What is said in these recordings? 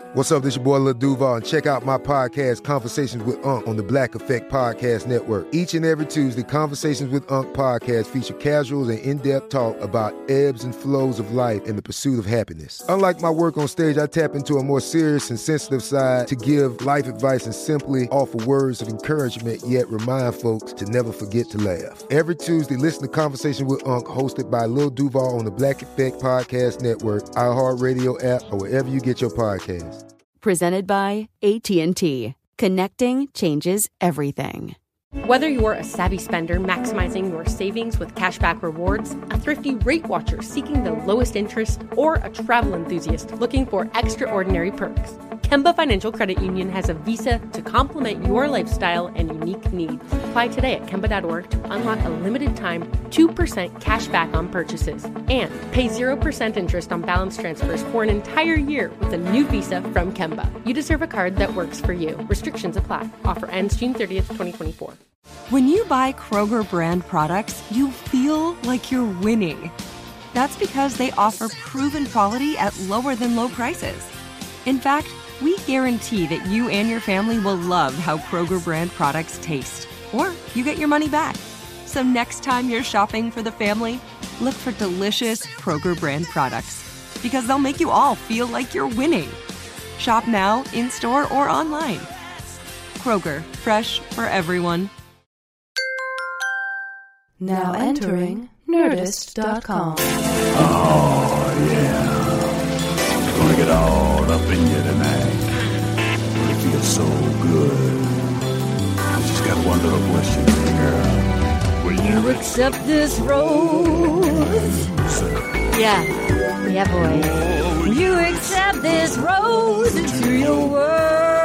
What's up, this your boy Lil Duval, and check out my podcast, Conversations with Unc, on the Black Effect Podcast Network. Each and every Tuesday, Conversations with Unc podcast feature casuals and in-depth talk about ebbs and flows of life and the pursuit of happiness. Unlike my work on stage, I tap into a more serious and sensitive side to give life advice and simply offer words of encouragement, yet remind folks to never forget to laugh. Every Tuesday, listen to Conversations with Unc, hosted by Lil Duval on the Black Effect Podcast Network, iHeartRadio app, or wherever you get your podcasts. Presented by AT&T. Connecting changes everything. Whether you're a savvy spender maximizing your savings with cashback rewards, a thrifty rate watcher seeking the lowest interest, or a travel enthusiast looking for extraordinary perks, Kemba Financial Credit Union has a visa to complement your lifestyle and unique needs. Apply today at Kemba.org to unlock a limited time 2% cash back on purchases and pay 0% interest on balance transfers for an entire year with a new visa from Kemba. You deserve a card that works for you. Restrictions apply. Offer ends June 30th, 2024. When you buy Kroger brand products, you feel like you're winning. That's because they offer proven quality at lower than low prices. In fact, we guarantee that you and your family will love how Kroger brand products taste, or you get your money back. So next time you're shopping for the family, look for delicious Kroger brand products, because they'll make you all feel like you're winning. Shop now, in-store, or online. Kroger, fresh for everyone. Now entering Nerdist.com. Oh, yeah. Gonna get all up in you tonight. It feels so good. I just got one little question, girl. Will you accept this rose? Yeah, boy. Will you accept this rose into your world?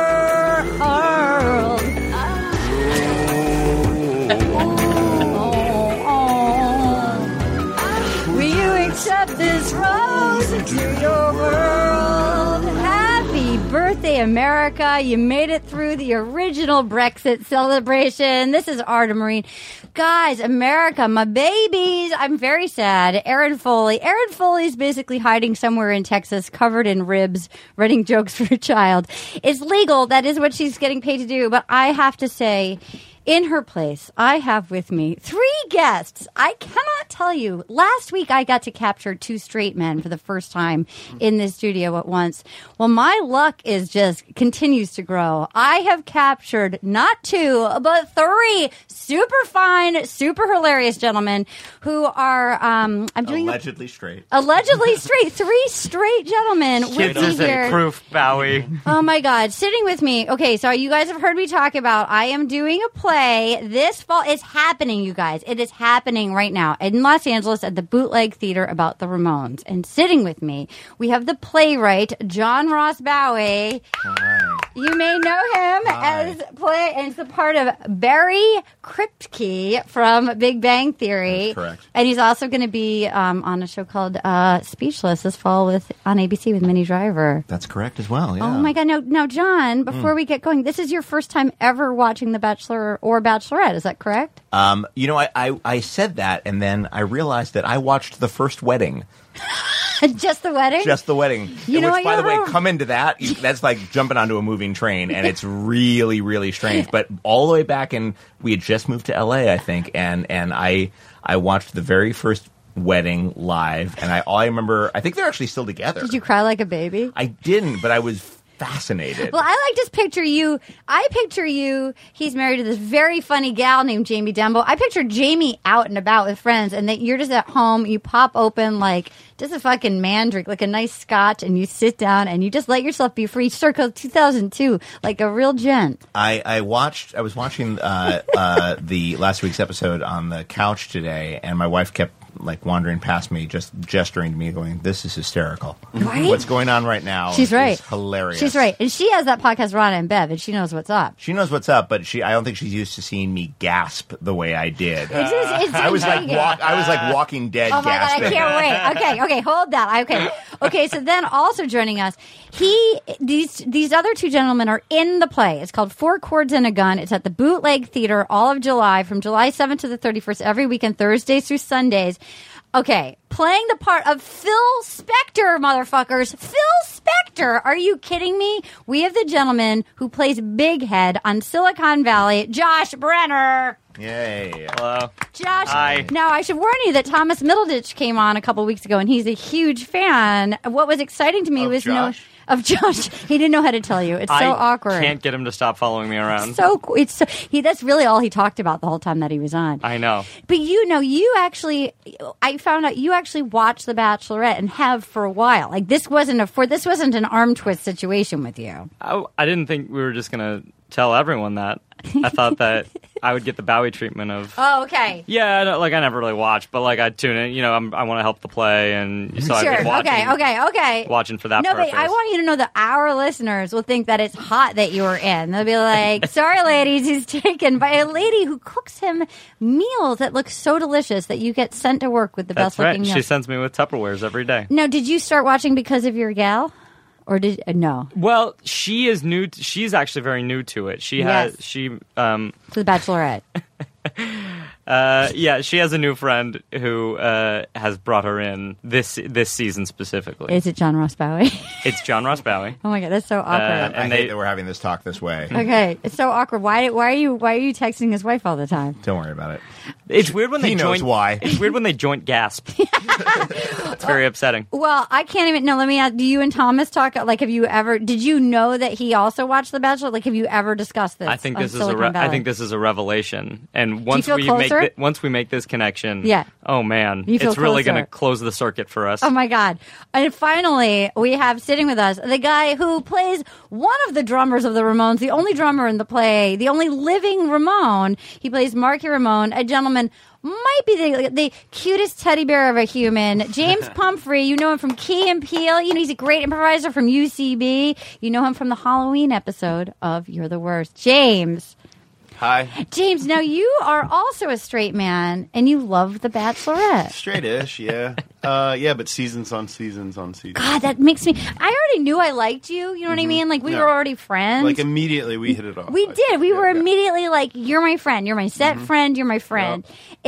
Accept this rose into your world. Happy birthday, America. You made it through the original Brexit celebration. This is Arda Marine. Guys, America, my babies. I'm very sad. Erin Foley's basically hiding somewhere in Texas, covered in ribs, writing jokes for a child. It's legal. That is what she's getting paid to do. But I have to say, in her place, I have with me 3 guests. I cannot tell you. Last week, I got to capture 2 straight men for the first time in this studio at once. Well, my luck continues to grow. I have captured not 2, but 3 super fine, super hilarious gentlemen who are, allegedly straight. Allegedly straight. 3 straight gentlemen with me here. Proof, Bowie. Oh my God. Sitting with me. Okay, so you guys have heard me talk about I am doing a play this fall. It's happening, you guys. It is happening right now in Los Angeles at the Bootleg Theater about the Ramones. And sitting with me, we have the playwright, John Ross Bowie. Hi. You may know him as the part of Barry Kripke from Big Bang Theory. That's correct. And he's also going to be on a show called Speechless this fall on ABC with Minnie Driver. That's correct as well, yeah. Oh my God. Now, John, before we get going, this is your first time ever watching The Bachelor or Bachelorette, is that correct? I said that, and then I realized that I watched the first wedding. Just the wedding? Just the wedding. By the way, come into that. That's like jumping onto a moving train, and it's really, really strange. But all the way back we had just moved to L.A., I think, and I watched the very first wedding live, and I remember, I think they're actually still together. Did you cry like a baby? I didn't, but I was fascinated. Well, I like to picture you. I picture you. He's married to this very funny gal named Jamie Dembo. I picture Jamie out and about with friends, and that you're just at home. You pop open like just a fucking man drink, like a nice scotch, and you sit down and you just let yourself be free. Circa 2002, like a real gent. I was watching the last week's episode on the couch today, and my wife kept wandering past me, just gesturing to me, going, "This is hysterical. Right? What's going on right now? She's right. Is hilarious. She's right, and she has that podcast, Rana and Bev, and she knows what's up. She knows what's up, but I don't think she's used to seeing me gasp the way I did. It's I was like Walking Dead. Oh my gasping. God, I can't wait. Okay, hold that. Okay. So then also joining us, these other 2 gentlemen are in the play. It's called 4 Chords and a Gun. It's at the Bootleg Theater all of July, from July 7th to the 31st, every weekend, Thursdays through Sundays. Okay, playing the part of Phil Spector, motherfuckers. Phil Spector, are you kidding me? We have the gentleman who plays Big Head on Silicon Valley, Josh Brenner. Yay. Hello. Josh, Hi. Now I should warn you that Thomas Middleditch came on a couple weeks ago, and he's a huge fan. What was exciting to me was Josh? of Josh. He didn't know how to tell you. It's so awkward. I can't get him to stop following me around. That's really all he talked about the whole time that he was on. I know. But I found out you actually watched The Bachelorette and have for a while. Like this wasn't an arm twist situation with you. I didn't think we were just going to tell everyone that. I thought that I would get the Bowie treatment of. Oh, okay. Yeah, I never really watched, but I tune in. I want to help the play, and so sure. I've been watching. Okay. Watching for that. No, purpose. but I want you to know that our listeners will think that it's hot that you were in. They'll be like, "Sorry, ladies, he's taken by a lady who cooks him meals that look so delicious that you get sent to work with the That's best looking right. meals." She sends me with Tupperwares every day. Now, did you start watching because of your gal? Or did no? Well, she is new. She's actually very new to it. She Yes. to The Bachelorette. She has a new friend who has brought her in this season specifically. Is it John Ross Bowie? It's John Ross Bowie. Oh my god, that's so awkward. I hate that we're having this talk this way. Okay, it's so awkward. Why are you texting his wife all the time? Don't worry about it. It's weird when they He knows joint. why. It's weird when they joint gasp. It's very upsetting. Well, I can't even. No, let me ask. Do you and Thomas talk? Like, have you ever? Did you know that he also watched The Bachelor? Like, have you ever discussed this? I think on this is Silicon Valley? I think this is a revelation. And once feel we closer? once we make this connection, Yeah. Oh man, You feel it's really closer. going to close the circuit for us. Oh my god! And finally, we have sitting with us the guy who plays one of the drummers of the Ramones, the only drummer in the play, the only living Ramone. He plays Marky Ramone, a gentleman. Might be the cutest teddy bear of a human. James Pumphrey, you know him from Key and Peele. You know, he's a great improviser from UCB. You know him from the Halloween episode of You're the Worst. James. Hi. James, now you are also a straight man, and you love The Bachelorette. Straight-ish, yeah. But seasons on seasons on seasons. God, that makes me... I already knew I liked you, you know what I mean? Like, we Yeah. were already friends. Like, immediately we hit it off. We did. We were yeah. immediately like, "You're my friend. You're my set friend. You're my friend."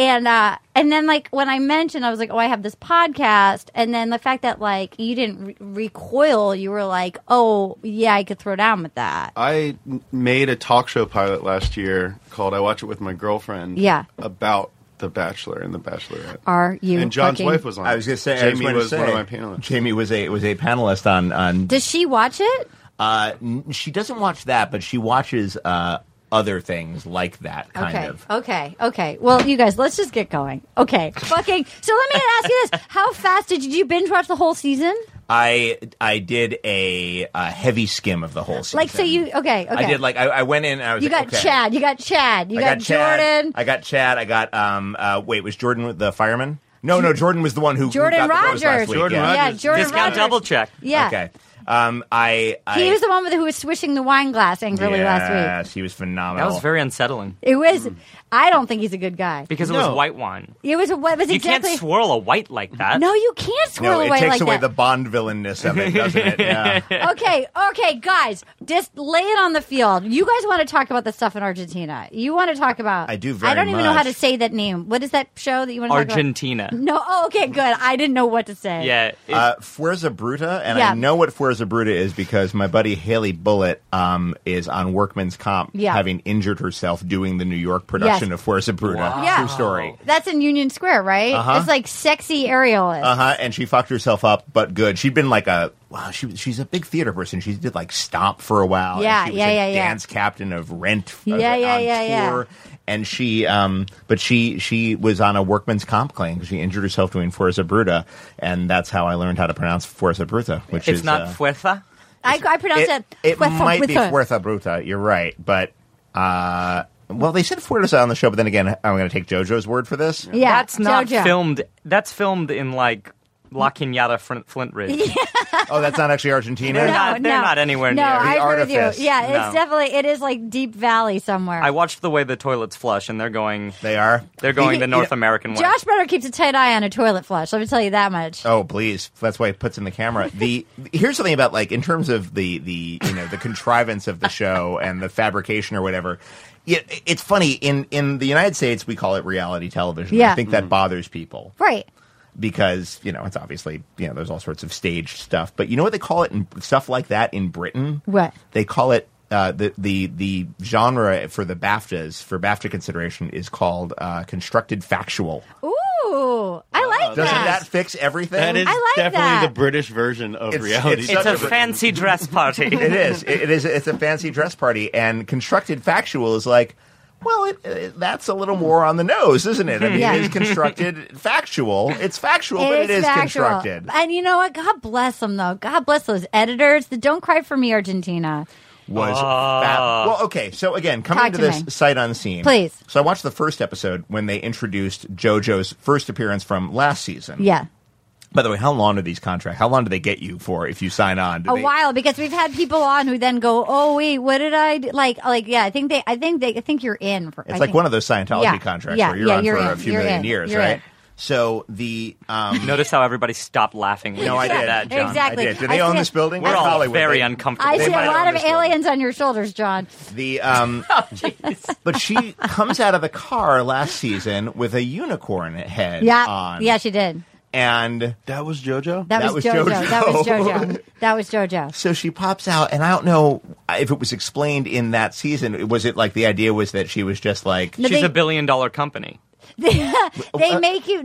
And then like when I mentioned, I was like, "Oh, I have this podcast." And then the fact that like you didn't recoil, you were like, "Oh, yeah, I could throw down with that." I made a talk show pilot last year called I Watch It With My Girlfriend. Yeah. About The Bachelor and The Bachelorette. Are you? And John's fucking- wife was on. I was going to say, Jamie was one of my panelists. Jamie was a panelist on. Does she watch it? She doesn't watch that, but she watches other things like that kind of. Okay. Well, you guys, let's just get going. Okay. Fucking. So let me ask you this: how fast did you binge watch the whole season? I did a heavy skim of the whole season. Like, so you okay? I did I went in and I was You got like, okay. Chad. You got Chad. You got Jordan. I got Chad. I got wait, was Jordan the fireman? No, Jordan was the one who Jordan got the rose last Rogers. week. Jordan yeah. Rogers. Jordan Discount Rogers. double check. Yeah. Okay. He was the one who was swishing the wine glass angrily last Yeah, week. he was phenomenal. That was very unsettling It was. I don't think he's a good guy. because it No. was white wine. It was. What was You exactly? can't swirl a white like that. No, you can't swirl No, it away takes like away that. the Bond villainness of it, doesn't it? Yeah. Okay, guys, just lay it on the field. You guys want to talk about the stuff in Argentina? You want to talk about? I do very I don't even know how much. to say that name. What is that show that you want to talk Argentina. about? No. Oh, okay, good. I didn't know what to say. Yeah. Fuerza Bruta, and Yeah. I know what Fuerza Bruta is because my buddy Haley Bullitt is on Workman's Comp, Yeah. having injured herself doing the New York production Yes. of Fuerza Bruta. Yeah. True story. That's in Union Square, right? It's like sexy aerialist. And she fucked herself up, but good. She'd been like she's a big theater person. She did like Stomp for a while. Yeah, and she was yeah, a yeah, yeah. dance captain of Rent. Yeah, on yeah. tour. And she, but she was on a Workman's Comp claim because she injured herself doing Fuerza Bruta, and that's how I learned how to pronounce Fuerza Bruta, which It's is not fuerza. I pronounce it. It Fuerza might be Bruta. Fuerza Bruta. You're right, but well, they said Fuerza on the show, but then again, I'm going to take JoJo's word for this. Yeah, That's not JoJo. filmed. That's filmed in like La Cañada Flint Ridge. Oh, that's not actually Argentina? They're not anywhere near. I agree with artifice. you. Yeah, No. it's definitely, it is like Deep Valley somewhere. I watched the way the toilets flush, and they're going. They are? They're going the North American way. Josh better keeps a tight eye on a toilet flush. Let me tell you that much. Oh, please. That's why he puts in the camera. Here's something about, like, in terms of the contrivance of the show and the fabrication or whatever. It's funny. In the United States, we call it reality television. Yeah. I think that bothers people. Right. Because, it's obviously, there's all sorts of staged stuff. But you know what they call it in stuff like that in Britain? What? They call it, the genre for the BAFTAs, for BAFTA consideration, is called constructed factual. Ooh, I like Doesn't that. that fix everything? That is I like definitely that. the British version of reality. It's a fancy dress party. It is. It's a fancy dress party. And constructed factual is like, well, that's a little more on the nose, isn't it? I mean, Yeah. it is constructed factual. It's factual, but it is factual. constructed. And you know what? God bless them, though. God bless those editors. The Don't Cry for Me Argentina. Well, okay. So again, coming Talk to to this me. sight unseen. Please. So I watched the first episode when they introduced JoJo's first appearance from last season. Yeah. By the way, how long are these contracts? How long do they get you for if you sign on? A while, because we've had people on who then go, "Oh wait, what did I do?" Like yeah, I think you're in for. It's like one of those Scientology contracts where you're on for a few million years, You're right? in. So the Notice how everybody stopped laughing when No, you I said did. that, John. Exactly. I did. Do they own this building? We're It's all Hollywood. very They- uncomfortable. I see a might lot own of this building. aliens on your shoulders, John. The but she comes out of the car last season with a unicorn head on. Yeah, she did. And that was JoJo? That was JoJo. That was JoJo. That was JoJo. So she pops out, and I don't know if it was explained in that season. Was it like the idea was that she was just like... She's a $1 billion company. They make you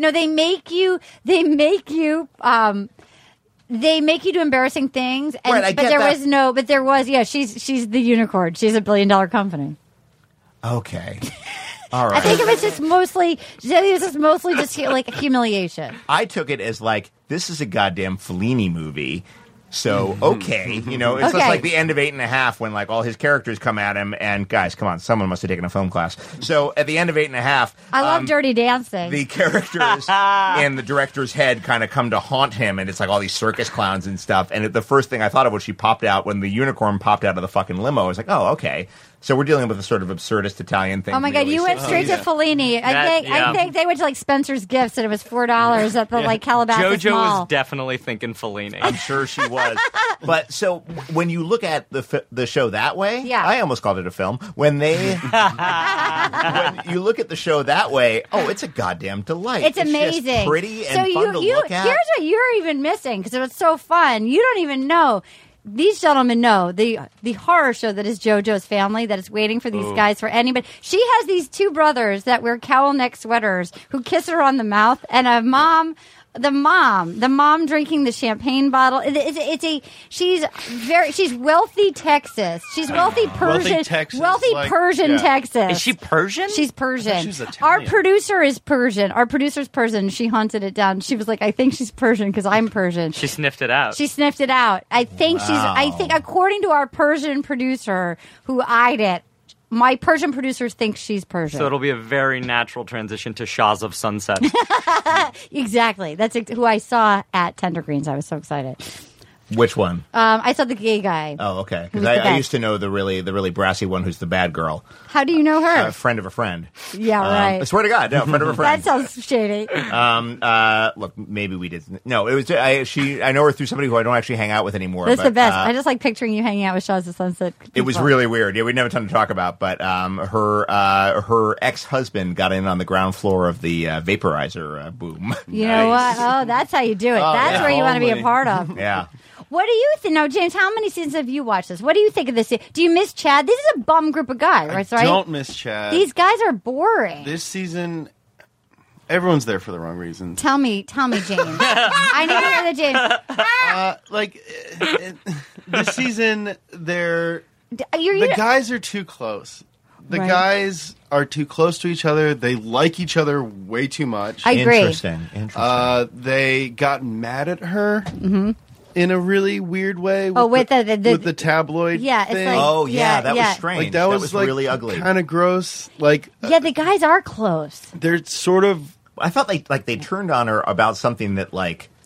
do embarrassing things, and Right, I get that. but there was she's the unicorn. She's $1 billion company. Okay. All right. I think it was just mostly just like humiliation. I took it as like, this is a goddamn Fellini movie. So, okay. It's just Okay. like the end of 8.5 when like all his characters come at him and guys, come on, someone must have taken a film class. So at the end of 8.5, I love Dirty Dancing. the characters in the director's head kind of come to haunt him, and it's like all these circus clowns and stuff. And the first thing I thought of was she popped out when the unicorn popped out of the fucking limo. I was like, oh, okay. So we're dealing with a sort of absurdist Italian thing. Oh my God! You went straight to Fellini. I think they went to like Spencer's Gifts, and it was $4 at the like Calabasas JoJo Mall. was definally thinking Fellini. I'm sure she was. But so when you look at the show that way, Yeah. I almost called it a film. When you look at the show that way, oh, it's a goddamn delight. It's just amazing. pretty and fun to look at. Here's what you're even missing because it was so fun. You don't even know. These gentlemen know the horror show that is JoJo's Family that is waiting for these guys for anybody. She has these two brothers that wear cowl neck sweaters who kiss her on the mouth, and a mom. The mom drinking the champagne bottle. She's wealthy Texas. She's wealthy Persian. Texas. Is she Persian? She's Persian. She's Italian. Our producer is Persian. Our producer's Persian. She hunted it down. She was like, I think she's Persian because I'm Persian. She sniffed it out. She sniffed it out. I think according to our Persian producer who eyed it, my Persian producers think she's Persian. So it'll be a very natural transition to Shahs of Sunset. Exactly. That's who I saw at Tender Greens. I was so excited. Which one? I saw the gay guy. Oh, okay. Who's Because the I best? used to know the really brassy one who's the bad girl. How do you know her? A friend of a friend. Yeah, right. I swear to God, no, friend of a friend. That sounds shady. Look, maybe we did. No, it was. I know her through somebody who I don't actually hang out with anymore. That's but, the best. I just like picturing you hanging out with Shahs of Sunset. It was people. really weird. Yeah, we didn't have a ton to talk about, but her ex-husband got in on the ground floor of the vaporizer boom. You know what? Oh, that's how you do it. That's where you want to be a part of. Yeah. What do you think? Now, James, how many seasons have you watched this? What do you think of this? Do you miss Chad? This is a bum group of guys, right? I don't miss Chad. These guys are boring. This season, everyone's there for the wrong reasons. Tell me, James. I need to hear the James. This season, the You're guys are too close. The Right. guys are too close to each other. They like each other way too much. I agree. Interesting. They got mad at her in a really weird way. with the tabloid. Yeah, it's thing. like- Oh yeah, that yeah. was strange. Like that was like really ugly. kind of gross. Like Yeah, the guys are close. they're sort of. I felt like they turned on her about something that like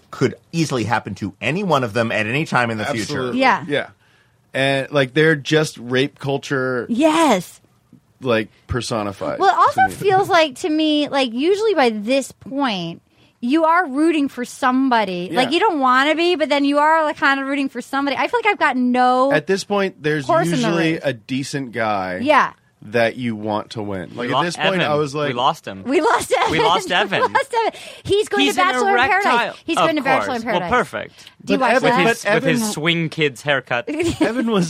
could easily happen to any one of them at any time in the future. Yeah. Yeah. And like they're just rape culture Yes. like personified. Well, it also to me. feels like to me, like usually by this point, you are rooting for somebody. Yeah. Like you don't want to be, but then you are like kind of rooting for somebody. I feel like I've got no. At this point, there's horse in the usually race. a decent guy Yeah. that you want to win. Like We at lost this point, Evan. I was like, we lost him. We lost Evan. We lost Evan. We lost Evan. He's going He's to Bachelor an in erectile. Paradise. He's Of going to Bachelor in course. Paradise. Well, perfect. Do you But watch Evan- that? but With his Evan- swing kids haircut. Evan was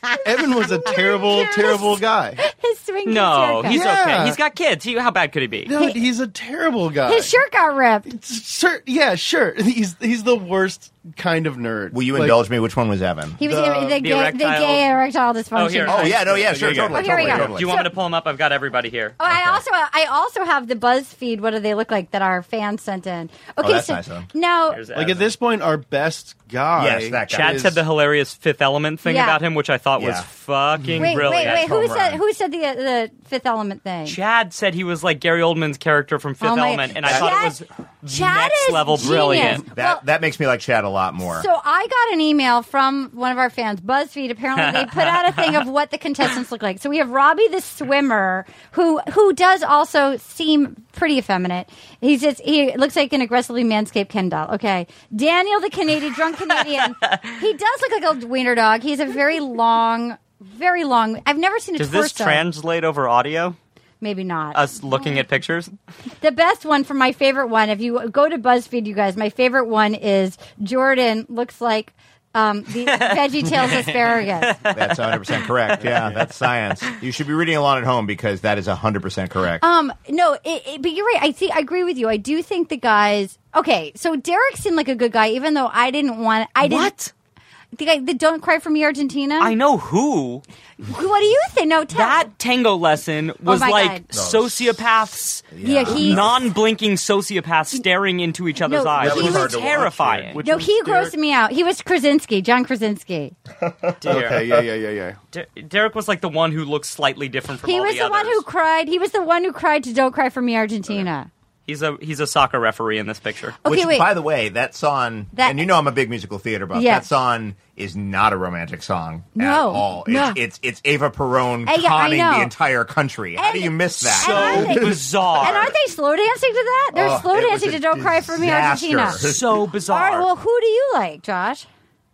a terrible guy. His swing No, kids he's haircut. Yeah. okay. He's got kids. How bad could he be? No, he's a terrible guy. His shirt got ripped. Sure, yeah, sure. He's the worst kind of nerd. Will you Like, indulge me? Which one was Evan? He was The the gay erectile dysfunction. Oh, here. Oh, yeah, no, yeah, sure, There you go. totally. Oh, here we go. totally. Do you want me to pull him up? I've got everybody here. Oh, I also have the BuzzFeed. What do they look like that our fans sent in? Okay, that's so nice of them. now Here's Like at Evan. this point, our best guy. Yes, that guy. Chad is- said the hilarious Fifth Element thing Yeah. about him, which I thought was Yeah. fucking wait, brilliant. wait. Home Who said the Fifth Element thing? Chad said he was like Gary Oldman's character from Fifth Oh my- Element, and I Chad- thought it was Chad next is level genius. brilliant. That makes me like Chad a lot more. So I got an email from one of our fans, BuzzFeed. Apparently, they put out a thing of what the contestants look like. So we have Robbie the swimmer, who does also seem pretty effeminate. He looks like an aggressively manscaped Ken doll. Okay, Daniel the drunk Canadian. He does look like a wiener dog. He's a very long. I've never seen a Does torso. this translate over audio? Maybe not. Us looking at pictures? The best one from my favorite one, if you go to BuzzFeed, you guys, my favorite one is Jordan looks like the VeggieTales asparagus. That's 100% correct. Yeah, that's science. You should be reading along at home because that is 100% correct. No, but you're right. I agree with you. I do think the guys. Okay, so Derek seemed like a good guy, even though I didn't want. What? The guy, the Don't Cry for Me Argentina. I know who. What do you think? No, tell. That tango lesson was my like God. sociopaths, Yeah, he's non-blinking sociopaths staring into each other's No, eyes. that It was was hard to watch, terrifying. Which no, was he Derek- grossed me out. He was Krasinski, John Krasinski. Okay, yeah. Derek was like the one who looked slightly different from He all was the the one others. who cried. He was the one who cried to "Don't Cry for Me Argentina." He's a soccer referee in this picture. Okay, Which, wait. by the way, that song, and you know I'm a big musical theater buff, Yes. that song is not a romantic song at No, all. no. It's Ava Perón Yeah, I conning know. the entire country. How do you miss that? and aren't they- Bizarre. And aren't they slow dancing to that? They're Oh, slow it was dancing a to "Don't Cry for Me disaster. Argentina." So bizarre. All right, well, who do you like, Josh?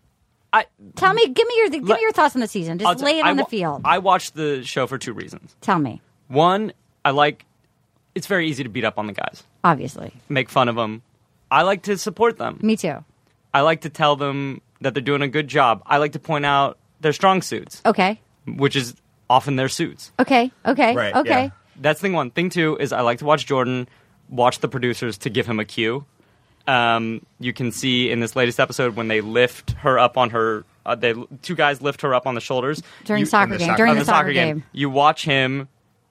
Tell me, give me your thoughts on the season. Just lay it on the field. I watched the show for two reasons. Tell me, One, it's very easy to beat up on the guys, obviously. make fun of them. I like to support them. Me too. I like to tell them that they're doing a good job. I like to point out their strong suits, Okay. which is often their suits. Okay. Right, Okay. yeah. That's thing one. Thing two is I like to watch Jordan, watch the producers to give him a cue. You can see in this latest episode when they lift her up on her, two guys lift her up on the shoulders During soccer game. During the soccer game. You watch him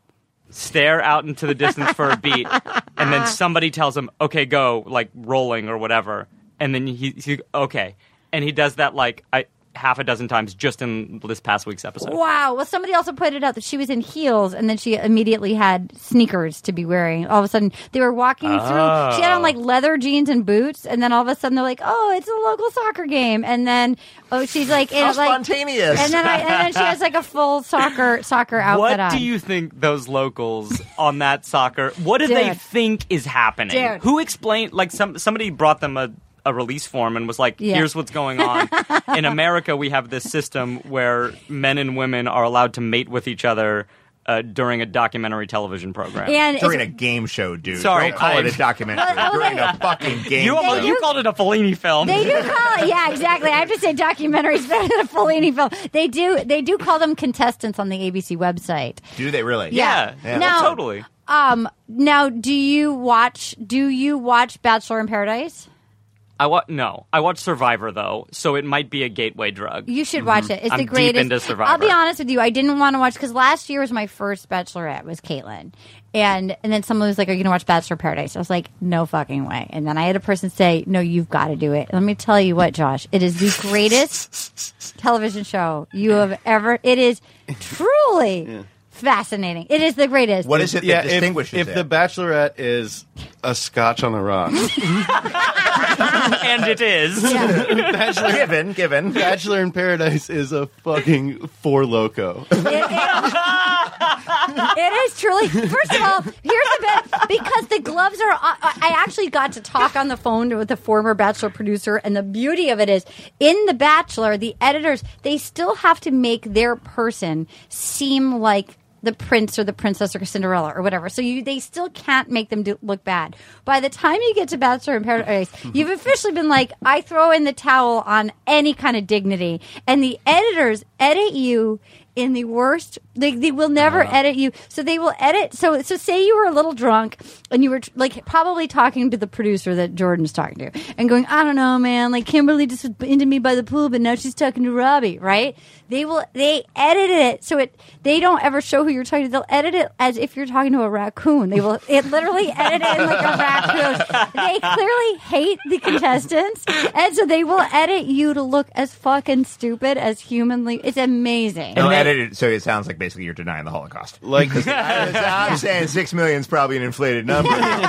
stare out into the distance for a beat, and then somebody tells him, "Okay, go," like rolling or whatever, and then he okay, and he does that like half a dozen times just in this past week's episode. Wow. Well, somebody also pointed out that she was in heels, and then she immediately had sneakers to be wearing. All of a sudden, they were walking through. She had on like leather jeans and boots, and then all of a sudden they're like, "Oh, it's a local soccer game," and then she's like, How spontaneous. And then she has like a full soccer outfit What on. do you think those locals on that soccer? What do they Dude. think is happening? Dude. Who explained? Like somebody brought them a release form and was like, Yeah. "Here's what's going on." In America, we have this system where men and women are allowed to mate with each other during a documentary television program. And During a it's- game show, dude. Sorry, Don't call it a documentary. Well, During they- a fucking game you show. called it a Fellini film. They do call it, yeah, exactly. I have to say documentaries better than a Fellini film. They do call them contestants on the ABC website. Do they really? yeah, Yeah. Now- totally. Now, do you watch Bachelor in Paradise? I watch Survivor though, so it might be a gateway drug. You should watch it. It's I'm the deep greatest. into Survivor. I'll be honest with you. I didn't want to watch because last year was my first Bachelorette. Was Caitlin, and then someone was like, "Are you going to watch Bachelor in Paradise?" I was like, "No fucking way." And then I had a person say, "No, you've got to do it." Let me tell you what, Josh. It is the greatest television show you have ever. It is truly fascinating. It is the greatest. What is it that distinguishes if it? The Bachelorette is a scotch on the rocks, And it is. Given. Bachelor in Paradise is a fucking Four Loko. It is truly. First of all, here's the bit, because the gloves are. I actually got to talk on the phone with the former Bachelor producer, and the beauty of it is, in The Bachelor, the editors, they still have to make their person seem like the prince or the princess or Cinderella or whatever. So they still can't make them look bad. By the time you get to Bachelor in Paradise, you've officially been like, I throw in the towel on any kind of dignity. And the editors edit you in the worst. They will never edit you. So they will edit. So say you were a little drunk and you were like probably talking to the producer that Jordan's talking to and going, I don't know, man, like Kimberly just was into me by the pool, but now she's talking to Robbie, right? They edit it so they don't ever show who you're talking to. They'll edit it as if you're talking to a raccoon. They will literally edit it in like a raccoon. They clearly hate the contestants, and so they will edit you to look as fucking stupid as humanly. It's amazing. They'll edit it so it sounds like basically you're denying the Holocaust. Like, I'm saying 6 million is probably an inflated number.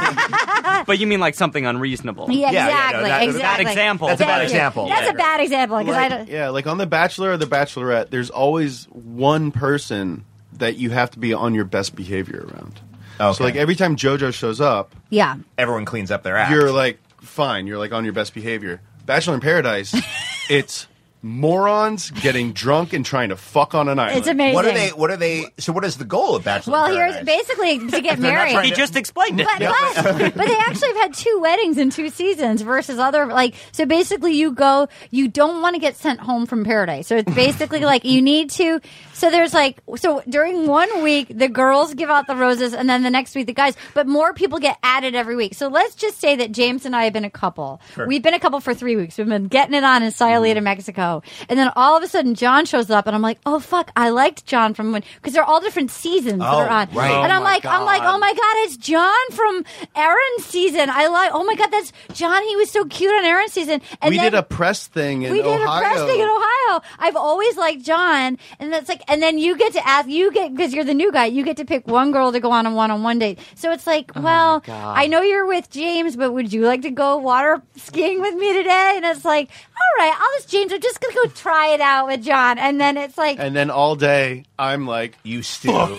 But you mean like something unreasonable? Yeah, exactly. That's a bad example. That's a bad example. That's a bad example. Like on The Bachelor or The Bachelorette, there's always one person that you have to be on your best behavior around. Okay. So like every time JoJo shows up, everyone cleans up their act. You're like fine. You're like on your best behavior. Bachelor in Paradise, it's morons getting drunk and trying to fuck on an island. It's amazing. What are they? So what is the goal of Bachelor? Well, in Paradise? here's basically to get married. He just explained it. But they actually have had 2 weddings in 2 seasons versus other so basically you don't want to get sent home from Paradise. So it's basically like you need to. So there's during 1 week the girls give out the roses and then the next week the guys. But more people get added every week. So let's just say that James and I have been a couple. Sure. We've been a couple for 3 weeks. We've been getting it on in Sayulita, Mexico. And then all of a sudden, John shows up, and I'm like, "Oh fuck, I liked John from when," because they're all different seasons that are on. Right. And I'm like, "Oh my god, it's John from Erin's season." Oh my god, that's John. He was so cute on Erin's season. And we did a press thing in Ohio. We did a press thing in Ohio. I've always liked John, and that's and then you get to ask, because you're the new guy, you get to pick one girl to go on a one-on-one date. So it's like, well, I know you're with James, but would you like to go water skiing with me today? And it's like, all right, I'm just gonna go try it out with John, and then it's like, and then all day I'm like, you still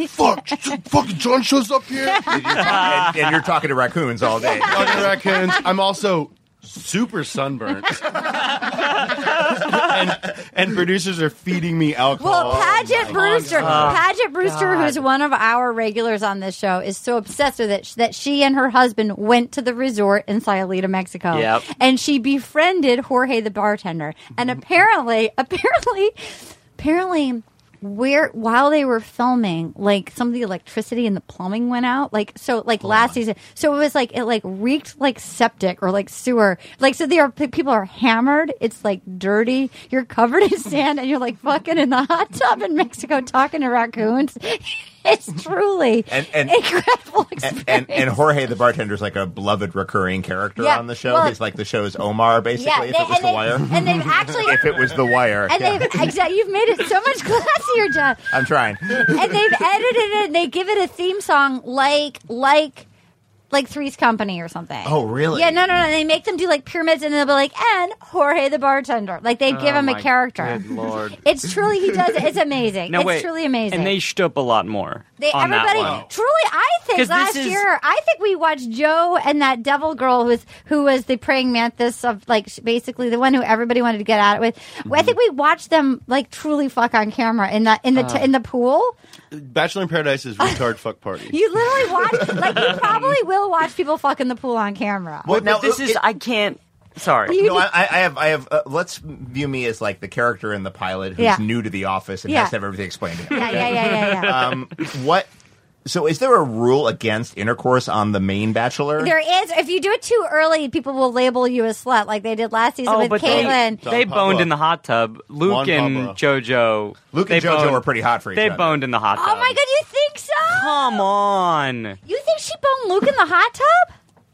fucking John shows up here, and you're talking to raccoons all day. Talking to raccoons. I'm also super sunburnt, and producers are feeding me alcohol. Well, Paget Brewster, who's one of our regulars on this show, is so obsessed with it that she and her husband went to the resort in Sayulita, Mexico. Yep. And she befriended Jorge the bartender. And apparently, while they were filming, like some of the electricity and the plumbing went out, last season. So it was like it reeked like septic or like sewer. So people are hammered. It's like dirty. You're covered in sand and you're like fucking in the hot tub in Mexico talking to raccoons. It's truly an incredible experience. And Jorge the bartender is like a beloved recurring character on the show. He's like the show's Omar, basically. If it was The Wire. And they've actually, if it was The Wire, and you've made it so much classier, John. I'm trying. And they've edited it. And they give it a theme song like Three's Company or something. Oh, really? Yeah, no. They make them do like pyramids, and they'll be like, and Jorge the bartender. Like they give him a character. Good Lord. It's truly, he does it. It's amazing. It's truly amazing. And they shtup a lot more. Truly, I think last year, we watched Joe and that devil girl who was the praying mantis of basically the one who everybody wanted to get at it with. Mm-hmm. I think we watched them truly fuck on camera in the pool. Bachelor in Paradise is retard fuck party. You literally watch, you probably will watch people fuck in the pool on camera. Well, now I can't. Sorry. I have. Let's view me as like the character in the pilot who's new to the office and has to have everything explained to him. Yeah. So is there a rule against intercourse on the main Bachelor? There is. If you do it too early, people will label you a slut like they did last season with Caitlyn. They boned in the hot tub. Luke and JoJo were pretty hot for each other. They boned in the hot tub. Oh my god, you think so? Come on. You think she boned Luke in the hot tub?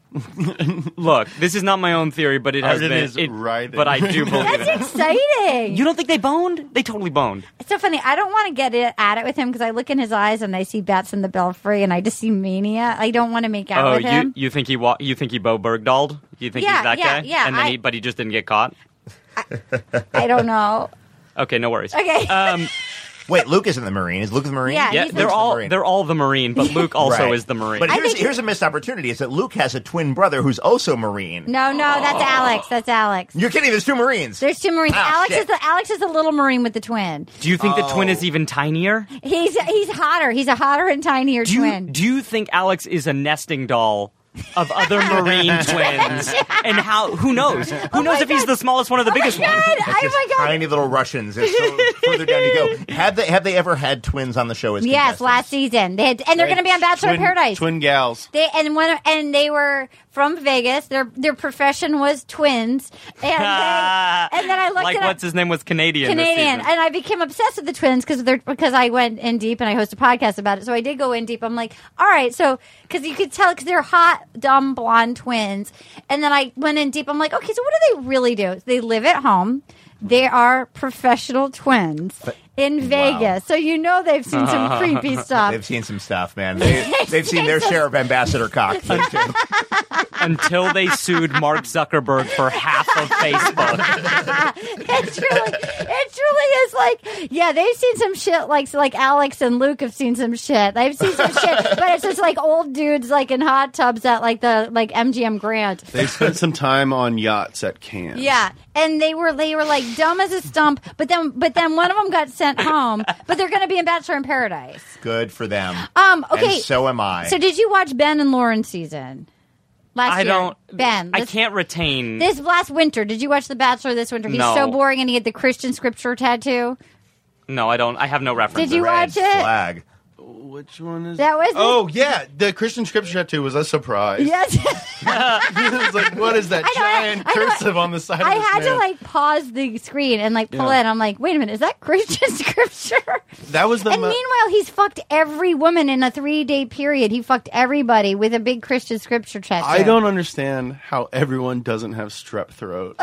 Look, this is not my own theory, but it has Arden been. is right but I do believe it. That's exciting. You don't think they boned? They totally boned. It's so funny. I don't want to get at it with him because I look in his eyes and I see Bats in the Belfry and I just see mania. I don't want to make out with him. You think he you think he Bo Bergdahl'd? You think he's that guy? Yeah, And then but he just didn't get caught. I don't know. Okay, no worries. Okay. Wait, Luke isn't the Marine. Is Luke the Marine? Yeah, they're all the Marine, but Luke also Right. is the Marine. But here's a missed opportunity: is that Luke has a twin brother who's also Marine. No, that's Alex. That's Alex. You're kidding? There's 2 Marines. There's 2 Marines. Oh, Alex is the little Marine with the twin. Do you think the twin is even tinier? He's hotter. He's a hotter and tinier twin. Do you think Alex is a nesting doll of other Marine twins? And who knows? Who knows if he's the smallest one or the biggest one? It's just tiny little Russians. It's so further down you go. Have they ever had twins on the show as Yes, contestants? last season. They're going to be on Bachelor in Paradise. Twin gals. They were from Vegas. Their profession was twins. And then I looked like at what's his name was Canadian. This Canadian, season. and I became obsessed with the twins because I went in deep and I host a podcast about it. So I did go in deep. I'm like, all right, so because you could tell because they're hot, dumb, blonde twins. And then I went in deep. I'm like, okay, so what do they really do? They live at home. They are professional twins in Vegas. So you know they've seen some creepy stuff. They've seen some stuff, man. They've seen their share of Ambassador Cock. Until they sued Mark Zuckerberg for half of Facebook. It truly is like, yeah, they've seen some shit like Alex and Luke have seen some shit. They've seen some shit, but it's just like old dudes like in hot tubs at like the MGM Grand. They spent some time on yachts at Cannes. Yeah, and they were like dumb as a stump. But then one of them got sent home. But they're going to be in Bachelor in Paradise. Good for them. Okay. And so am I. So did you watch Ben and Lauren's season? Last year? Ben. I can't retain. This last winter, did you watch The Bachelor this winter? He's No. so boring and he had the Christian scripture tattoo. No, I don't. I have no reference. Did you watch it? Flag. Which one is that? Was oh yeah, the Christian scripture tattoo was a surprise. Yes. It was like, what is that giant cursive on the side? I of this had to man? like pause the screen and like pull Yeah. in. I'm like, wait a minute, is that Christian scripture? That was the. And meanwhile, he's fucked every woman in a 3-day period. He fucked everybody with a big Christian scripture tattoo. I don't understand how everyone doesn't have strep throat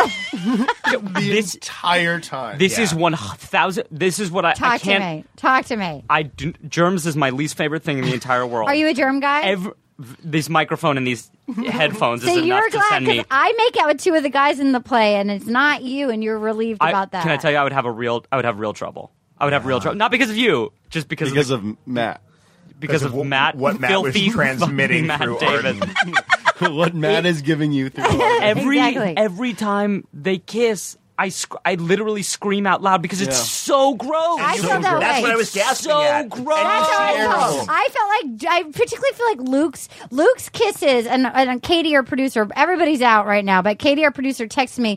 the entire time. This is 1,000. This is what I Talk can't. to me. Germs is my least favorite thing in the entire world. Are you a germ guy? This microphone and these headphones So is you're enough to glad send me. because I make out with 2 of the guys in the play, and it's not you, and you're relieved about that. Can I tell you? I would have real trouble. I would have real trouble, not because of you, just because of Matt. Because of Matt. What Matt was filthy transmitting Matt through Davis. Arden. What Matt is giving you through Arden. Every time they kiss, I literally scream out loud because it's so gross. I felt that That's way. what I was gasping so at. gross. That's how I felt. I felt like I particularly feel like Luke's kisses and Katie, our producer, everybody's out right now, but Katie, our producer, texted me.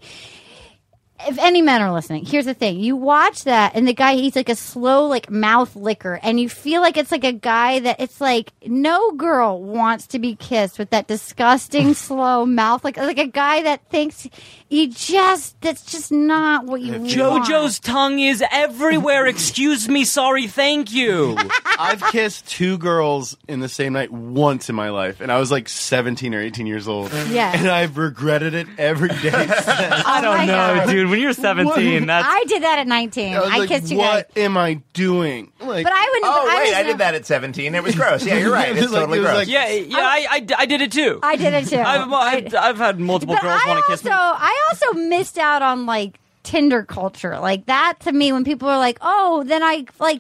If any men are listening, here's the thing. You watch that, and the guy, he's like a slow, like, mouth licker, and you feel like it's like a guy that it's like no girl wants to be kissed with that disgusting, slow mouth. Like a guy that thinks that's just not what you want. JoJo's tongue is everywhere. Excuse me, sorry, thank you. I've kissed 2 girls in the same night once in my life, and I was like 17 or 18 years old. Yeah. And I've regretted it every day since. I don't know, dude. When you're 17, that's... I did that at 19. I was kissed 2 what guys. am I doing? Like, But I wouldn't. Oh, wait, I was did that at 17. It was gross. Yeah, you're right. It's Like, totally it was gross. like- I did it too. I did it too. I've had multiple But girls want to kiss me. I also missed out on like Tinder culture. Like that to me, when people are like, "Oh," then I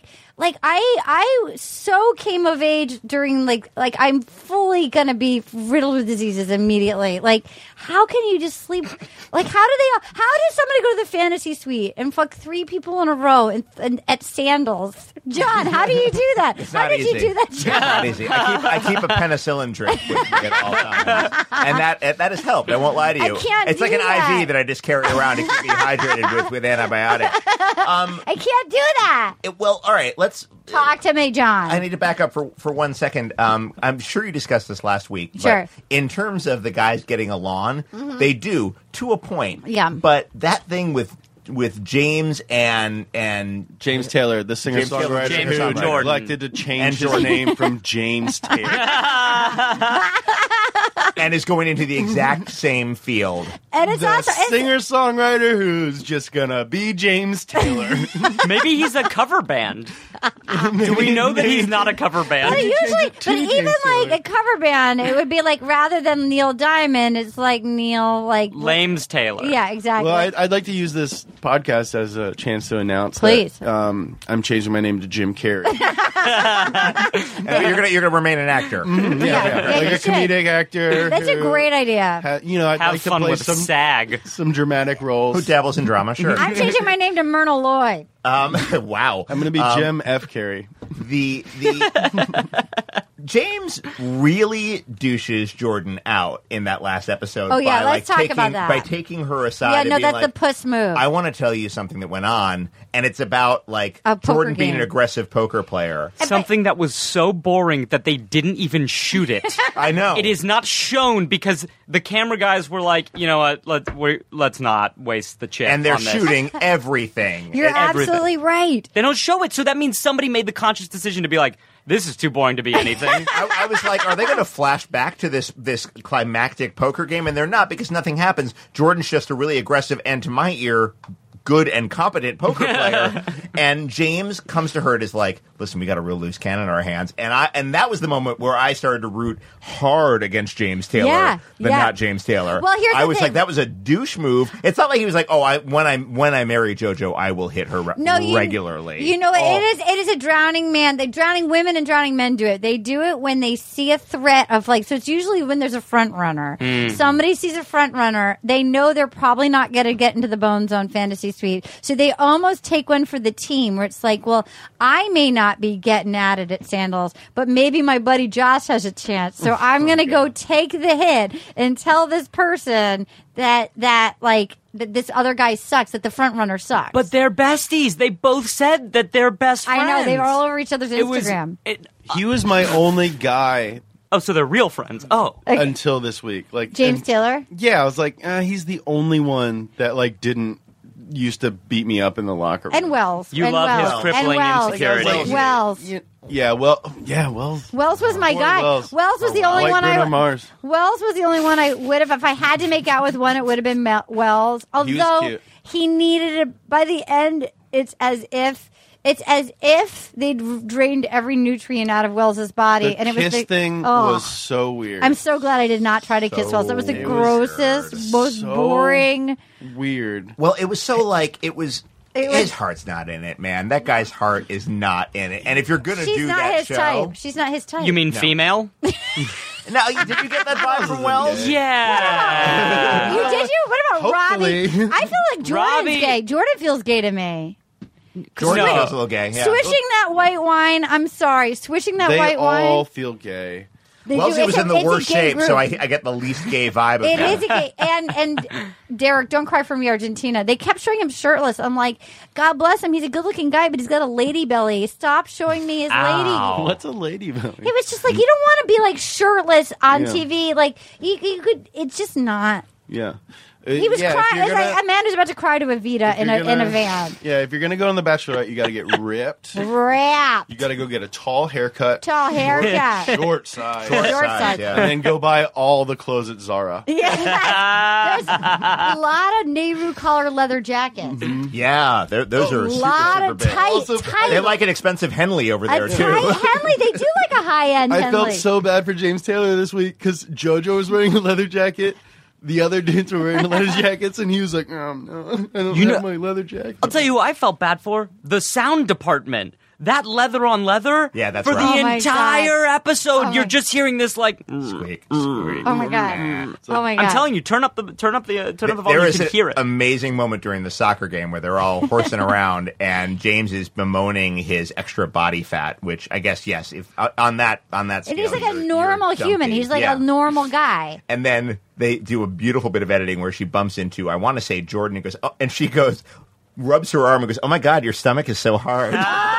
I so came of age during like I'm fully gonna be riddled with diseases immediately. Like, how can you just sleep? Like, how does somebody go to the fantasy suite and fuck 3 people in a row and at Sandals? John, how do you do that? It's How not did easy. you do that, John? It's not easy. I keep a penicillin drip with me at all times, and that has helped. I won't lie to you. I can't It's like do an that. IV that I just carry around to keep me hydrated with antibiotics. I can't do that. Well, all right. Let's Talk to me, John. I need to back up for 1 second. I'm sure you discussed this last week. But Sure. in terms of the guys getting along, they do to a point. Yeah. But that thing with James and James Taylor, the singer-songwriter, James who Jordan. elected to change And his Jordan. name from James Taylor. and is going into the exact same field. And it's The also singer-songwriter who's just gonna be James Taylor. Maybe he's a cover band. Do we know that he's not a cover band? But even like a cover band, it would be like rather than Neil Diamond, it's like Neil like Lames Taylor. Yeah, exactly. Well, I'd like to use this podcast as a chance to announce Please. that I'm changing my name to Jim Carrey. And you're gonna remain an actor. Yeah, Like you a should. comedic actor. That's a who great idea. I'd Have like to fun play with SAG. some dramatic roles. Who dabbles in drama? Sure. I'm changing my name to Myrna Lloyd. Wow. I'm going to be Jim F. Carey. The James really douches Jordan out in that last episode. Oh, yeah, by, let's talk about that. By taking her aside. Yeah, and no, being that's like, the puss move. I want to tell you something that went on, and it's about like A poker Jordan being game. an aggressive poker player. Something that was so boring that they didn't even shoot it. I know. It is not shown because the camera guys were like, you know what, let's not waste the chip. And they're on this. shooting everything. You're everything. absolutely right. They don't show it, so that means somebody made the conscious decision to be like, this is too boring to be anything. I was like, are they going to flash back to this climactic poker game? And they're not, because nothing happens. Jordan's just a really aggressive and, to my ear, good and competent poker player. And James comes to her and is like, listen, we got a real loose cannon in our hands. And that was the moment where I started to root hard against James Taylor than not James Taylor. Well, here's I the was thing. like, that was a douche move. It's not like he was like, oh, when I marry JoJo, I will hit her regularly. You know, it is a drowning man. The drowning women and drowning men do it. They do it when they see a threat of like, so it's usually when there's a front runner. Somebody sees a front runner. They know they're probably not going to get into the Bone Zone Fantasy Suite. So they almost take one for the team where it's like, well, I may not be getting at it at Sandals, but maybe my buddy Josh has a chance. So I'm going to go take the hit and tell this person that this other guy sucks, that the front runner sucks. But they're besties. They both said that they're best friends. I know. They were all over each other's Instagram. He was my only guy. Oh, so they're real friends. Oh. Until this week. Like James Taylor? Yeah, I was like, he's the only one that like didn't used to beat me up in the locker room. And Wells. You and love Wells. his crippling and Wells. insecurity. Wells. Wells. Wells was my Poor guy. Wells. Wells was the only Like one Bruno Mars. Wells was the only one I would have, if I had to make out with one, it would have been Wells. Although cute. he needed it by the end. It's as if they'd drained every nutrient out of Wells's body, The and it was kiss thing was so weird. I'm so glad I did not try to kiss Wells. That was the grossest, most boring. Weird. Well, it was so like his heart's not in it, man. That guy's heart is not in it. And if you're gonna She's do not that his show, type. She's not his type. You mean female? now did you get that vibe from Wells? Yeah. Did you? What about Hopefully. Robbie? I feel like Jordan's Robbie- gay. Jordan feels gay to me. Jordan No. feels a little gay. Yeah. Swishing that white wine. I'm sorry. Swishing that They white all wine. feel gay. They Wellesley do. was It's in a- the it's a worst gay shape, group. so I get the least gay vibe of It him. is a gay, and Derek, don't cry for me, Argentina. They kept showing him shirtless. I'm like, God bless him. He's a good-looking guy, but he's got a lady belly. Stop showing me his lady. What's a lady belly? It was just like you don't want to be like shirtless on Yeah. TV. Like you could. It's just not. Yeah. He was crying. Amanda's about to cry to Evita in a van. Yeah, if you're gonna go on The Bachelorette, you got to get ripped. Wrapped. You got to go get a tall haircut, Tall haircut. short size, Short size. yeah. and then go buy all the clothes at Zara. Yeah. There's a lot of Nehru collar leather jackets. Yeah, those are A super, lot super of big. tight. They like an expensive Henley over there, a too. tight Henley. They do like a high end I Henley. felt so bad for James Taylor this week because JoJo was wearing a leather jacket. The other dudes were wearing leather jackets, and he was like, no, I don't have my leather jacket. I'll tell you who I felt bad for. The sound department. That leather on leather. Yeah, that's for right. the Oh my entire episode. Oh You're my- just hearing this like. Squeak, squeak. Oh my god. Oh my god. I'm telling you, turn up the volume. There You is can hear an it. amazing moment during the soccer game where they're all horsing around, and James is bemoaning his extra body fat, which I guess if on that And scale, he's like a you're normal human. dumpy. He's like Yeah. a normal guy. And then they do a beautiful bit of editing where she bumps into, I want to say Jordan, and goes, oh, and she goes, rubs her arm and goes, oh my God, your stomach is so hard.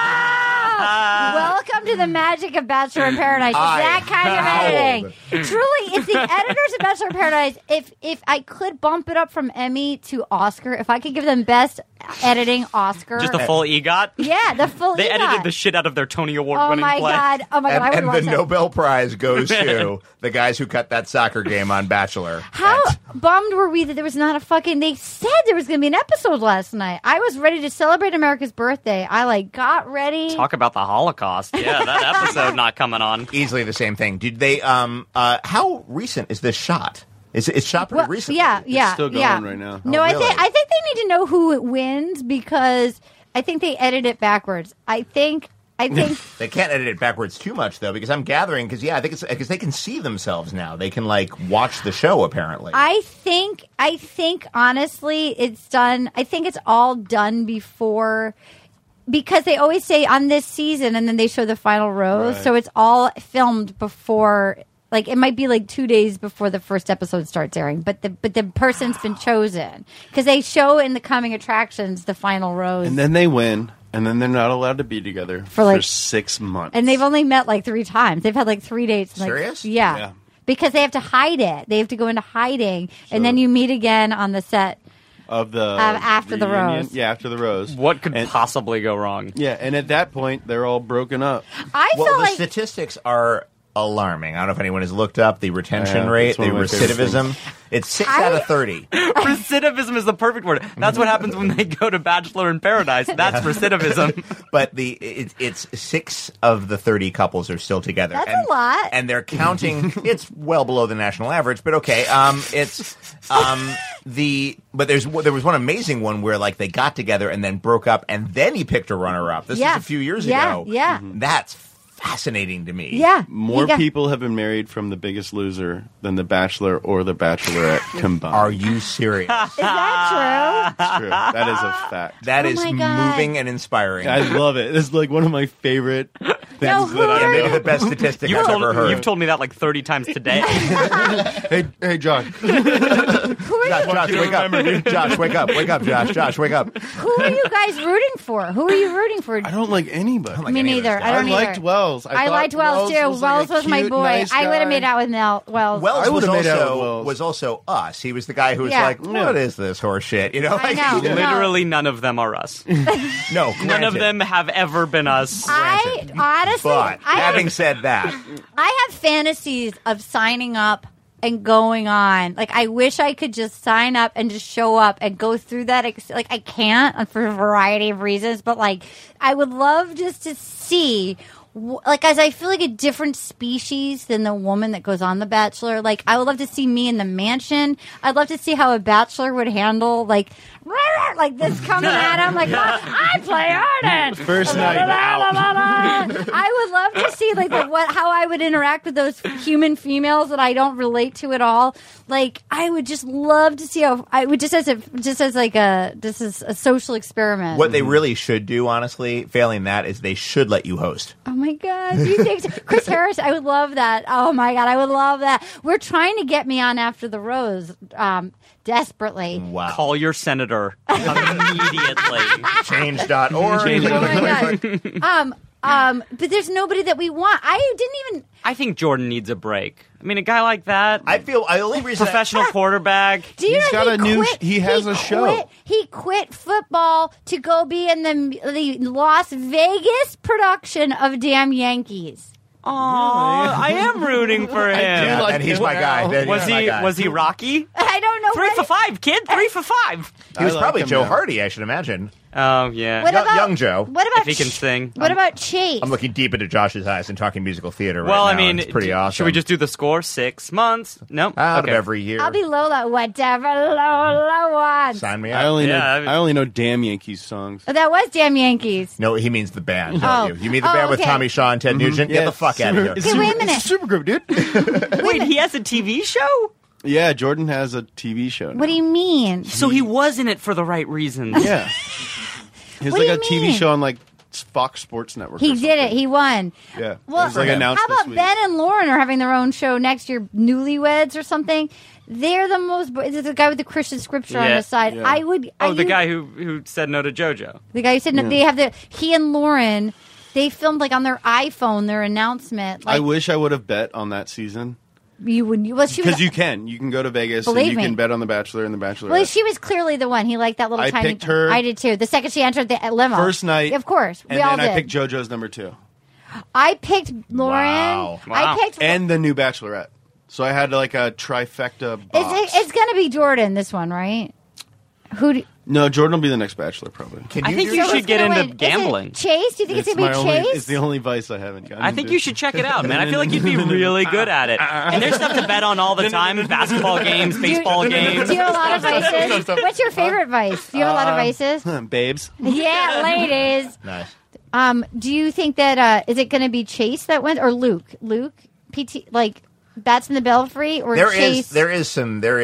Welcome to the magic of Bachelor in Paradise. It's that kind of editing. Truly, it's the editors of Bachelor in Paradise. If I could bump it up from Emmy to Oscar, if I could give them best editing Oscar. Just a full EGOT? Yeah, the full They EGOT. edited the shit out of their Tony Award-winning play. Oh my god! I would And watch the that. Nobel Prize goes to the guys who cut that soccer game on Bachelor. How bummed were we that there was not a fucking... They said there was going to be an episode last night. I was ready to celebrate America's birthday. I, got ready. Talk about the Holocaust. Yeah, that episode not coming on. Easily the same thing. Did they? How recent is this shot? It's shot pretty recently. Yeah. It's still going right now. No, Oh, I really? think they need to know who it wins because I think they edit it backwards. I think... They can't edit it backwards too much though, because I'm gathering I think it's because they can see themselves now. They can watch the show apparently. I think honestly it's done. I think it's all done before because they always say on this season and then they show the final rose. Right. So it's all filmed before. It might be 2 days before the first episode starts airing, but the person's been chosen because they show in the coming attractions the final rose. And then they win, and then they're not allowed to be together for 6 months. And they've only met 3 times. They've had 3 dates. Serious? Yeah. Because they have to hide it. They have to go into hiding, and then you meet again on the set of the after the reunion. rose. Yeah, after the rose. What could possibly go wrong? Yeah, and at that point, they're all broken up. I well, feel the like statistics are alarming. I don't know if anyone has looked up the retention rate, it's the one of my favorite recidivism. It's 6 out of 30. Recidivism is the perfect word. That's what happens when they go to Bachelor in Paradise. That's recidivism. But it's 6 of the 30 couples are still together. That's a lot. And they're counting. It's well below the national average, but okay. But there was one amazing one where they got together and then broke up, and then he picked a runner-up. This was a few years ago. Yeah. That's fascinating to me. Yeah. More people have been married from The Biggest Loser than The Bachelor or The Bachelorette combined. Are you serious? Is that true? It's true. That is a fact. That is my God. moving and inspiring. I love it. It's one of my favorite things that I maybe the best statistic I've ever heard. You've told me that 30 times today. Hey, Josh. Josh, wake up. Josh, wake up. Wake up, Josh. Josh, wake up. Who are you guys rooting for? Who are you rooting for? I don't like anybody. Me neither. I don't liked either. Wells. I thought liked Wells too. Wells was my cute, boy. nice I would guy. have made out with Wells. Wells I was would've made out with Wells. was also us. He was the guy who was Yeah. what is this horse shit? I know. Literally none of them are us. No, None of granted. them have ever been us. I honestly, But having said that, I have fantasies of signing up and going on. I wish I could just sign up and just show up and go through that. I can't for a variety of reasons, but I would love just to see. As I feel like a different species than the woman that goes on The Bachelor. I would love to see me in the mansion. I'd love to see how a bachelor would handle like this coming at him. I play Arden. First night out. I would love to see how I would interact with those human females that I don't relate to at all. I would just love to see how I would just as a social experiment. what they really should do, honestly, failing that, is they should let you host. Oh my God! Do you think so? Chris Harris? I would love that. Oh my God! I would love that. We're trying to get me on After the Rose, desperately. Wow. Call your senator immediately. Change.org. Oh my God! But there's nobody that we want. I didn't even. I think Jordan needs a break. I mean, a guy like that, The only reason professional quarterback. Do you He's know got he has a show. He quit football to go be in the Las Vegas production of Damn Yankees. Aw, I am rooting for him. and he's my guy. Then Was he's my he guy. was he Rocky? I don't know. 3 for 5, kid. 3 for 5. He was I like probably him Joe now. Hardy, I should imagine. Oh yeah. What about young Joe. What about If he can sing. What about Chase? I'm looking deep into Josh's eyes and talking musical theater right Well, now. I mean, it's pretty awesome. Should we just do the score? 6 months? No. out Okay. of every year? I'll be Lola. Whatever Lola wants. Sign me I up. only know Damn Yankees songs. Oh, that was Damn Yankees. No, he means the band, don't Oh. you? You mean the band with okay. Tommy Shaw and Ted Nugent? Get the fuck out of here. Okay, wait a minute. It's a super group, dude. Wait, he has a TV show? Yeah, Jordan has a TV show now. What do you mean? So he was in it for the right reasons. Yeah. He's What do like a you TV mean? show on Fox Sports Network. He or did something. it. He won. Yeah. Well, it was announced how this about week. Ben and Lauren are having their own show next year, Newlyweds or something? They're the most. It's the guy with the Christian scripture on Yeah. the side. Yeah. I would. Oh, the guy who said no to JoJo. The guy who said no, they have he and Lauren. They filmed on their iPhone their announcement. I wish I would have bet on that season You would. Well, she was. Because you can go to Vegas and Believe you me. can bet on The Bachelor and The Bachelorette. Well, she was clearly the one. He liked that little I tiny. picked her. I did too. The second she entered the limo, First night, of course, and we all then did. I picked JoJo's number 2. I picked Lauren. Wow. I picked. And the new Bachelorette. So I had like a trifecta box. It's going to be Jordan. This one, right? No, Jordan will be the next Bachelor, probably. I think you should get into gambling. Chase? Do you think it's going to be Chase? It's the only vice I haven't gotten. I think you should check it out, man. I feel like you'd be really good at it. And there's stuff to bet on all the time. Basketball games, baseball games. Do you have a lot of vices? What's your favorite vice? Do you have a lot of vices? Babes. Yeah, ladies. Nice. Do you think that is it going to be Chase that went or Luke? Luke, PT, like Bats in the Belfry, or Chase? There is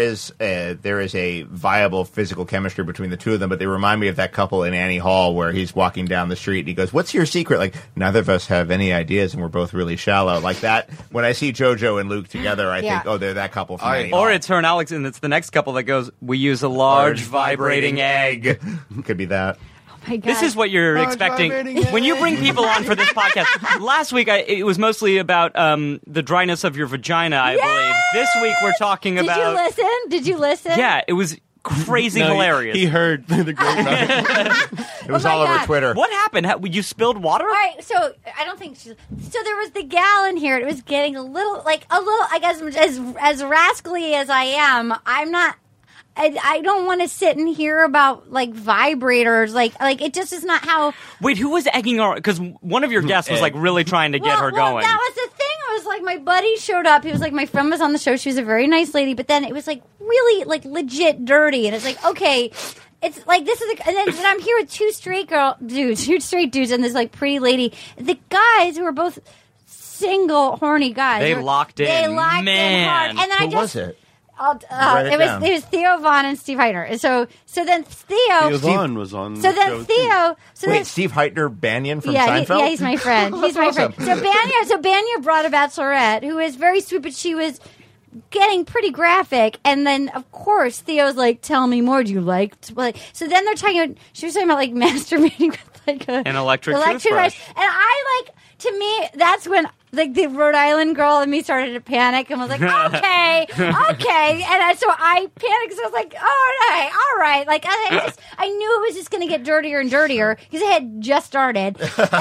a viable physical chemistry between the two of them, but they remind me of that couple in Annie Hall where he's walking down the street and he goes, "What's your secret?" Like, neither of us have any ideas and we're both really shallow. Like that. When I see JoJo and Luke together, I think, oh, they're that couple from Annie Hall. Or it's her and Alex, and it's the next couple that goes, "We use a large vibrating egg." Could be that. My God. This is what you're expecting when you bring people on for this podcast. Last week, it was mostly about the dryness of your vagina, I believe. This week, we're talking about... Did you listen? Yeah, it was crazy hilarious. He heard the great It was all over Twitter. What happened? You spilled water? All right, so I don't think she's... So there was the gal in here. It was getting a little, I guess, as rascally as I am, I'm not... I don't want to sit and hear about vibrators. Like it just is not how. Wait, who was egging her? Because one of your guests was really trying to get her going. That was the thing. I was like, my buddy showed up. He was like, my friend was on the show. She was a very nice lady, but then it was really legit dirty, and it's like, okay. It's like this is, and then I'm here with two straight dudes, and this pretty lady. The guys who are both single, horny guys. They locked in. They locked in hard, and then Who was it? It was Theo Vaughn and Steve Heitner. So then Theo Vaughn was on. So then Theo. Wait, Steve Heitner Banyan from Seinfeld? He's my friend. He's my friend. So Banyan brought a bachelorette who is very sweet, but she was getting pretty graphic. And then of course Theo's like, "Tell me more. Do you like?" So then they're talking. She was talking about masturbating with an electric toothbrush. And I to me that's when. The Rhode Island girl and me started to panic and was like, okay. And so I panicked. So I was like, all right. I knew it was just going to get dirtier and dirtier because it had just started.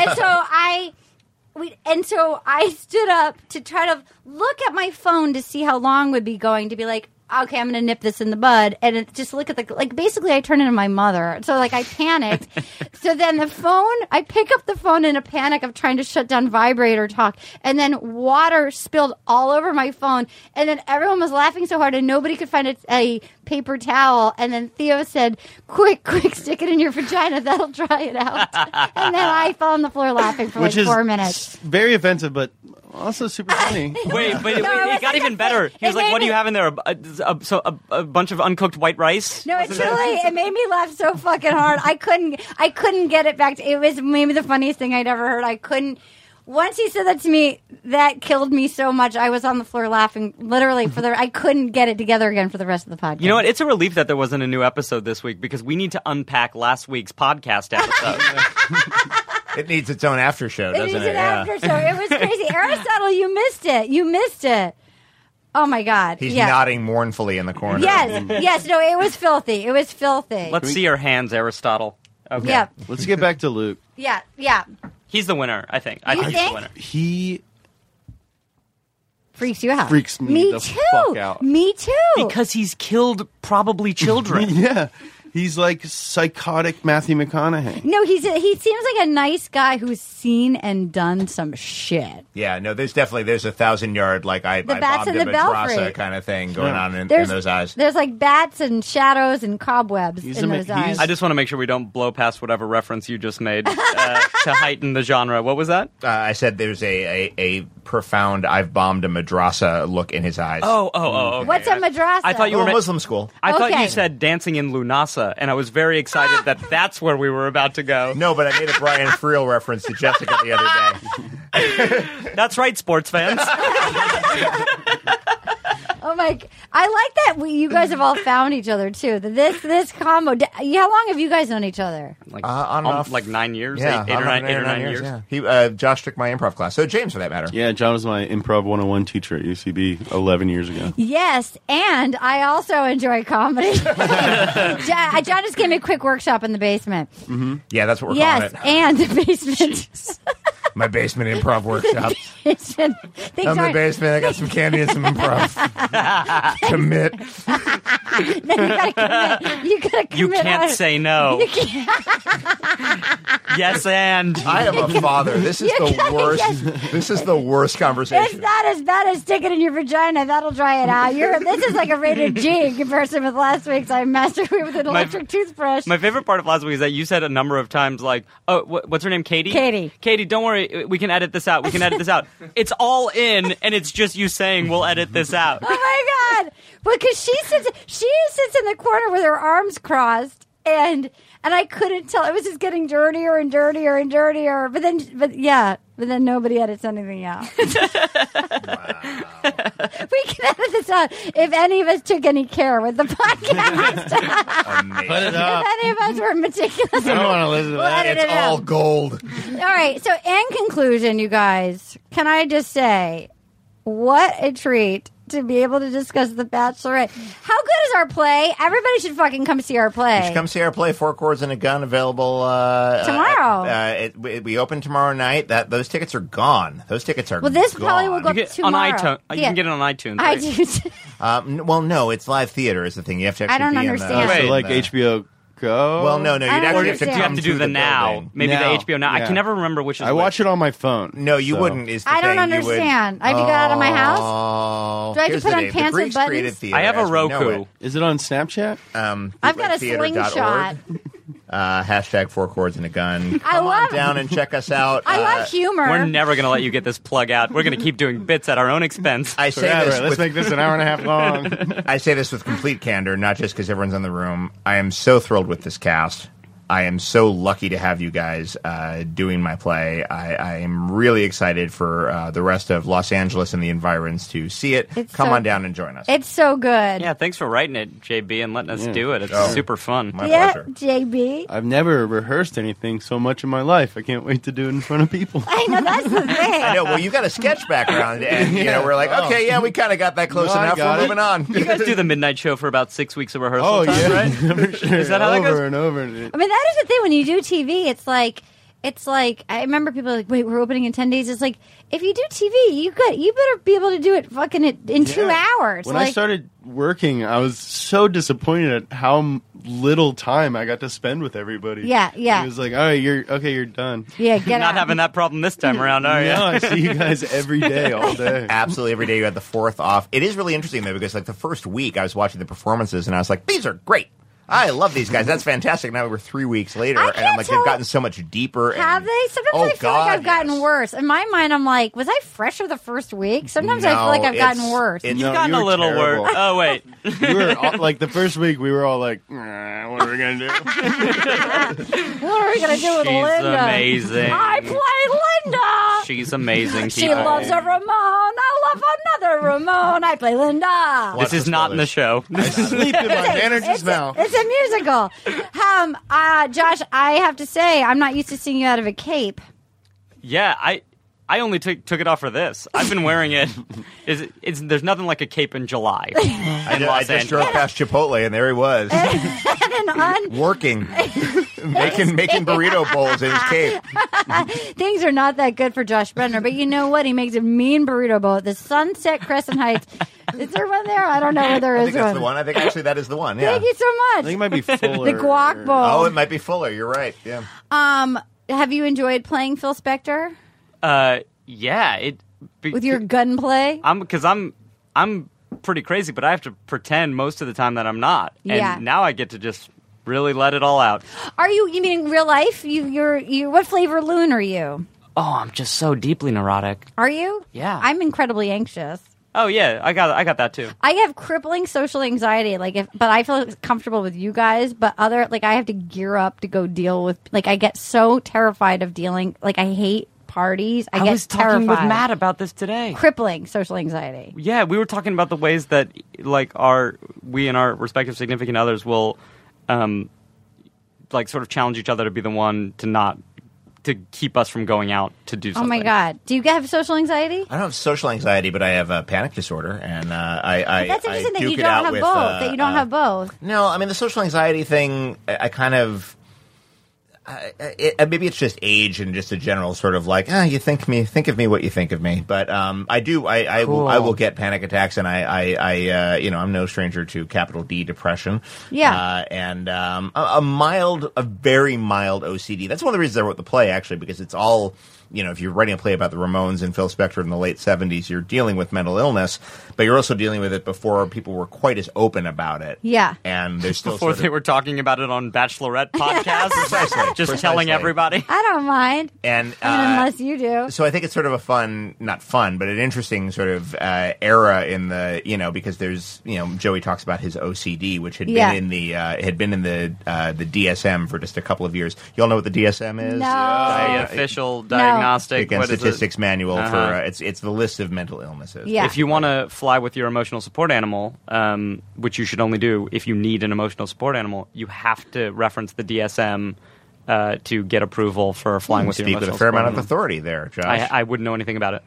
And so I stood up to try to look at my phone to see how long would be going to be like, okay, I'm going to nip this in the bud. And just look at basically I turned into my mother. So I panicked. So then I pick up the phone in a panic of trying to shut down vibrator talk. And then water spilled all over my phone. And then everyone was laughing so hard and nobody could find a paper towel. And then Theo said, quick, stick it in your vagina. That'll dry it out. And then I fell on the floor laughing for 4 minutes. Very offensive, but also super funny. Wait, it got even better. He was like, "What do you have in there? A bunch of uncooked white rice?" No, it made me laugh so fucking hard. I couldn't get it back. It was maybe the funniest thing I'd ever heard. I couldn't. Once he said that to me, that killed me so much. I was on the floor laughing, literally I couldn't get it together again for the rest of the podcast. You know what? It's a relief that there wasn't a new episode this week because we need to unpack last week's podcast episode. It needs its own after show, doesn't it? It needs an after show. It was crazy. Aristotle, you missed it. Oh, my God. He's nodding mournfully in the corner. Yes. No, it was filthy. Let's see your hands, Aristotle. Okay. Yeah. Let's get back to Luke. Yeah. He's the winner, I think. I think he's the winner. He freaks you out. Freaks me the fuck out. Me too. Because he's killed probably children. Yeah. He's like psychotic Matthew McConaughey. No, he seems like a nice guy who's seen and done some shit. Yeah, no, there's a 1,000-yard I bats bombed in a the Madrasa belfry kind of thing going on in those eyes. There's bats and shadows and cobwebs in those eyes. I just want to make sure we don't blow past whatever reference you just made to heighten the genre. What was that? I said there's a profound "I've bombed a madrasa" look in his eyes. Oh. Okay. What's a madrasa? I thought you were Muslim school. I thought you said dancing in Lunasa, and I was very excited that that's where we were about to go. No, but I made a Brian Friel reference to Jessica the other day. That's right, sports fans. Oh my! I like that you guys have all found each other too. This combo. How long have you guys known each other? Like on and off. Like 9 years. Yeah, eight or nine years. Yeah. Josh took my improv class. So James, for that matter. Yeah, John was my improv 101 teacher at UCB 11 years ago. Yes, and I also enjoy comedy. John just gave me a quick workshop in the basement. Mm-hmm. Yeah, that's what we're calling it. Yes, and the basement. My basement improv workshop. I'm in the basement. I got some candy and some improv. Commit. No, you gotta commit. You gotta commit. You can't say no. You can't. Yes, and I am a father. This is the worst. Yes. This is the worst conversation. It's not as bad as sticking in your vagina. That'll dry it out. This is like a rated G in comparison with last week's. I masturbated with an electric toothbrush. My favorite part of last week is that you said a number of times, like, "Oh, what's her name? Katie. Katie, don't worry. We can edit this out. We can edit this out. It's all in, and it's just you saying we'll edit this out." Oh my god! Because she sits in the corner with her arms crossed, and I couldn't tell. It was just getting dirtier and dirtier and dirtier. But then nobody edits anything out. Wow. We can edit this out if any of us took any care with the podcast. Put it up. If any of us were meticulous, I don't want to listen to that. It's all gold. All right. So, in conclusion, you guys, can I just say, what a treat to be able to discuss The Bachelorette. How good is our play? Everybody should fucking come see our play. You should come see our play, 4 Chords and a Gun, available tomorrow. We open tomorrow night. Those tickets are gone. Those tickets are Well, this gone. probably will go tomorrow. On iTunes. You can get it on iTunes. Right? iTunes. Well, no, it's live theater is the thing. You have to actually I don't understand. So like HBO Go? Well, no, you'd actually have to you have to do the now. Maybe the HBO Now. Yeah. I can never remember which is I watch it on my phone. No, you wouldn't. Is the I don't thing. understand. I have to get out of my house? Do I have to put on pants with buttons? Theater, I have a Roku. Is it on Snapchat? I've got a slingshot. Hashtag 4 Chords and a Gun. Come on down and check us out. I love humor. We're never going to let you get this plug out. We're going to keep doing bits at our own expense. I say this Let's make this an hour and a half long. I say this with complete candor, not just because everyone's in the room. I am so thrilled with this cast. I am so lucky to have you guys doing my play. I am really excited for the rest of Los Angeles and the environs to see it. Come on down and join us. It's so good. Yeah, thanks for writing it, JB, and letting us do it. It's super fun. My pleasure. JB. I've never rehearsed anything so much in my life. I can't wait to do it in front of people. I know, that's the thing. I know. Well, you got a sketch background, and we're like, okay, yeah, we kind of got that close enough. We're moving on. You guys do the midnight show for about 6 weeks of rehearsal. Oh, time, yeah. right? Sure. Is that how that goes? Over and over. I mean, that is the thing when you do TV. It's like I remember people are like, wait, we're opening in 10 days. It's like, if you do TV, you better be able to do it fucking in 2 hours. When I started working, I was so disappointed at how little time I got to spend with everybody. Yeah. It was like, all right, you're done. Yeah, get Not out. having that problem this time around, are you? No, I see you guys every day, all day. Absolutely every day you had the 4th off. It is really interesting, though, because like the first week I was watching the performances, and I was like, these are great. I love these guys. That's fantastic. Now we're 3 weeks later, and I'm like, they've gotten so much deeper. Have they? Sometimes I feel like I've gotten worse. In my mind, I'm like, was I fresh for the first week? Sometimes I feel like I've gotten worse. You've gotten a little worse. Oh, wait. We were all, like the first week, we were all like, what are we going to do? What are we going to do with She's Linda? amazing. I play Linda. She's amazing. She loves a Ramon. I love another Ramon. I play Linda. This is not in the show. I sleep in my manager's mouth. It's a musical. Josh, I have to say, I'm not used to seeing you out of a cape. Yeah, I only took it off for this. I've been wearing it. There's nothing like a cape in July in Los I just drove past Chipotle, and there he was. Working. making burrito bowls in his cape. Things are not that good for Josh Brenner, but you know what? He makes a mean burrito bowl at the Sunset Crescent Heights. Is there one there? I don't know where there is I think that's one. the one. I think actually that is the one. Yeah. Thank you so much. I think it might be Fuller. The guac bowl. Oh, it might be Fuller. You're right. Yeah. Have you enjoyed playing Phil Spector? Yeah. With your gunplay? Because I'm pretty crazy, but I have to pretend most of the time that I'm not. Yeah. And now I get to just really let it all out. Are you mean in real life? You what flavor loon are you? Oh, I'm just so deeply neurotic. Are you? Yeah. I'm incredibly anxious. Oh yeah, I got that too. I have crippling social anxiety, but I feel comfortable with you guys. But I have to gear up to go deal with. I get so terrified of dealing. I hate parties. I I get was talking with terrified. Matt about this today. Crippling social anxiety. Yeah, we were talking about the ways that we and our respective significant others will sort of challenge each other to be the one to keep us from going out to do something. Oh my God. Do you have social anxiety? I don't have social anxiety, but I have a panic disorder, and That's interesting that you duke it don't out have with, both. That you don't have both. No, I mean the social anxiety thing. I kind of. Maybe it's just age and just a general sort of like, you think of me what you think of me. But I do. I will get panic attacks, and I'm no stranger to capital D depression. Yeah. And a very mild OCD. That's one of the reasons I wrote the play, actually, because it's all. If you're writing a play about the Ramones and Phil Spector in the late 70s, you're dealing with mental illness, but you're also dealing with it before people were quite as open about it. Yeah. And there's still before they were talking about it on Bachelorette podcasts, just telling everybody. I don't mind. And unless you do. So I think it's sort of a not fun, but an interesting sort of era in the, because there's, Joey talks about his OCD, which had been in the the DSM for just a couple of years. You all know what the DSM is? No. The official diagnostic and statistics manual for it's the list of mental illnesses. Yeah. If you want to fly with your emotional support animal, which you should only do if you need an emotional support animal, you have to reference the DSM to get approval for flying with your emotional speak with a fair support amount animal. of authority there, Josh. I wouldn't know anything about it.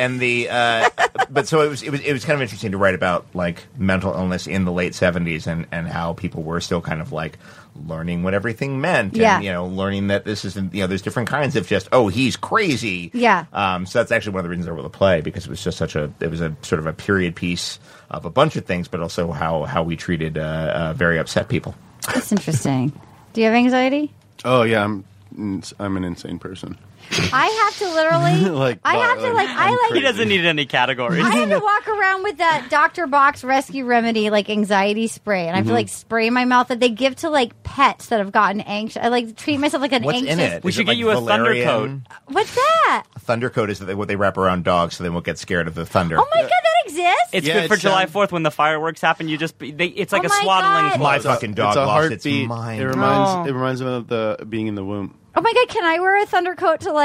But so it was kind of interesting to write about like mental illness in the late 70s and how people were still kind of like learning what everything meant and learning that this isn't there's different kinds of just he's crazy. Yeah. So that's actually one of the reasons I wrote the play, because it was just it was a sort of a period piece of a bunch of things, but also how we treated very upset people. That's interesting. Do you have anxiety? Oh yeah, I'm an insane person. I have to literally He doesn't need any categories. I have to walk around with that Dr. Box Rescue Remedy anxiety spray, and I have to spray my mouth that they give to pets that have gotten anxious. I treat myself like an What's anxious. in it? We Is should it get you a valerian? Thunder coat. What's that? A thunder coat is what they wrap around dogs so they won't get scared of the thunder. Oh my God, that exists. It's Yeah, good for it July sounds- 4th when the fireworks happen. It's like Oh a my swaddling God. My cloth. fucking dog it's a lost its heartbeat. mind. It reminds me of the being in the womb. Oh my God, can I wear a thunder coat to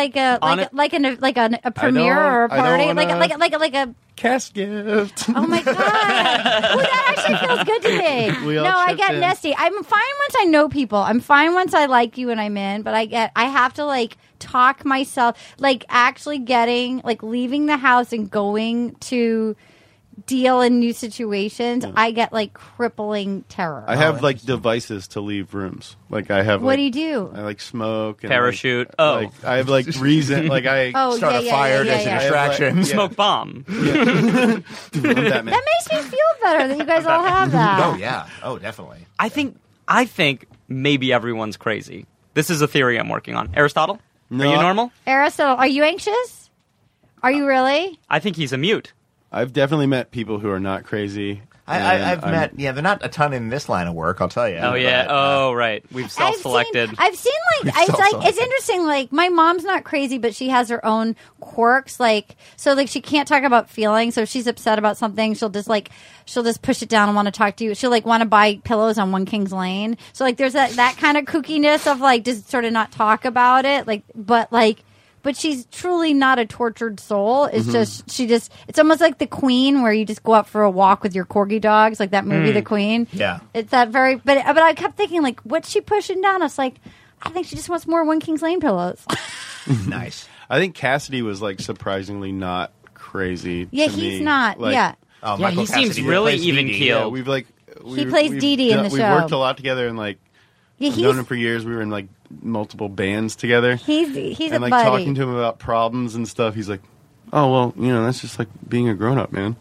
a premiere or a party? I don't Like a Cast gift. Oh my God. Oh, that actually feels good to me. We all No, I chipped get in. nesty. I'm fine once I know people. I'm fine once I like you and I'm in, but I have to talk myself, actually getting, leaving the house and going to deal in new situations. I get crippling terror. I have devices to leave rooms. I have. What do you do? I smoke. And, Parachute. I have reason. Oh, Start a fire as a yeah. distraction. Smoke bomb. I'm Batman. That makes me feel better that you guys all have that. Oh yeah. Oh definitely. I think maybe everyone's crazy. This is a theory I'm working on. Aristotle, No. are you normal? Aristotle, are you anxious? Are you really? I think he's a mute. I've definitely met people who are not crazy. I've met. Yeah, they're not a ton in this line of work. I'll tell you. Oh yeah. But, Right. We've self-selected. I've seen it's interesting. My mom's not crazy, but she has her own quirks. She can't talk about feelings. So if she's upset about something, she'll just push it down and want to talk to you. She'll want to buy pillows on One Kings Lane. So there's that kind of kookiness of just sort of not talk about it. But she's truly not a tortured soul. It's it's almost like The Queen, where you just go out for a walk with your corgi dogs, like that movie, The Queen. Yeah. It's that very, but I kept thinking, what's she pushing down? I was I think she just wants more One Kings Lane pillows. nice. I think Cassidy was surprisingly not crazy. Yeah, to he's me. not. Yeah. Oh, Yeah, Michael he seems Cassidy really plays even Dee Dee. keeled. Yeah, He plays Dee Dee in the we've show. worked a lot together and Yeah, I've known him for years. We were in multiple bands together. He's a and buddy. talking to him about problems and stuff. He's like, "Oh well, that's just being a grown up, man."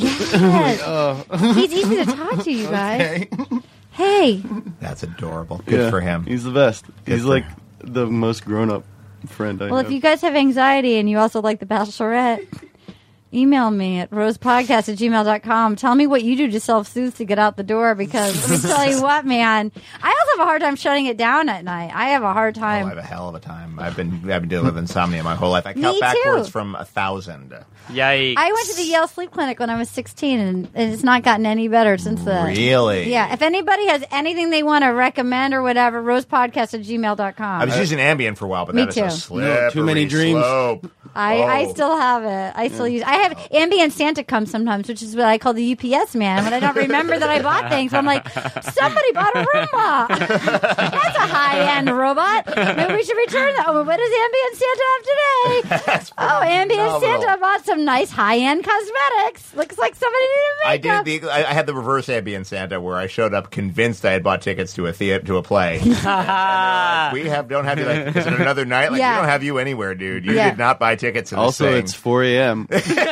Yes. He's easy to talk to, you guys. Hey. That's adorable. Good for him. He's the best. He's for the most grown up friend I Well, have. if you guys have anxiety and you also like The Bachelorette, email me at rosepodcast@gmail.com. Tell me what you do to self-soothe to get out the door, because let me tell you what, man. I also have a hard time shutting it down at night. I have a hard time. I have a hell of a time. I've been dealing with insomnia my whole life. I count backwards from 1,000. Yikes. I went to the Yale Sleep Clinic when I was 16, and it's not gotten any better since then. Really? Yeah. If anybody has anything they want to recommend or whatever, rosepodcast@gmail.com. I was using Ambien for a while, but Me that is too. a slippery Too many dreams. slope. I still have it. I still use. I have Ambient Santa come sometimes, which is what I call the UPS man when I don't remember that I bought things. I'm like, somebody bought a Roomba. That's a high-end robot. Maybe we should return that. Oh, what does Ambient Santa have today? Ambient Santa bought some nice high-end cosmetics. Looks like somebody needed makeup. I had the reverse Ambient Santa, where I showed up convinced I had bought tickets to a play. We don't have you because in another night, we don't have you anywhere, dude. You did not buy tickets. Also, it's 4 a.m.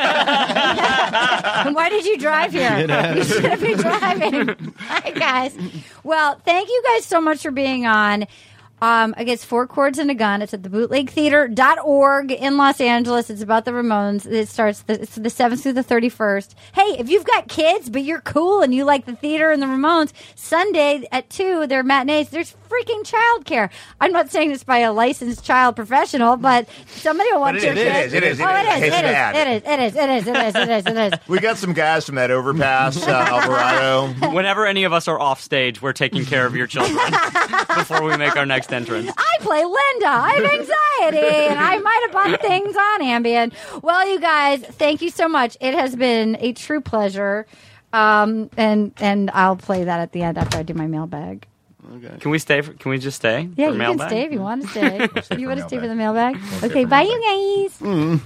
Why did you drive here? You shouldn't be driving. Hi, guys. Well, thank you guys so much for being on. It's 4 Chords and a Gun. It's at the bootlegtheater.org in Los Angeles. It's about the Ramones. It's the 7th through the 31st. Hey, if you've got kids, but you're cool and you like the theater and the Ramones, Sunday at 2, their matinees, there's freaking childcare. I'm not saying this by a licensed child professional, but somebody will want your kids. It is. We got some guys from that overpass, Alvarado. Whenever any of us are off stage, we're taking care of your children before we make our next entrance. I play Linda. I have anxiety, and I might have bought things on Ambien. Well, you guys, thank you so much. It has been a true pleasure. And I'll play that at the end after I do my mailbag. Okay. Can we stay? Can we just stay? Yeah, for you mailbag? can stay if you want to stay. You want to stay for the mailbag? Okay, bye, you guys.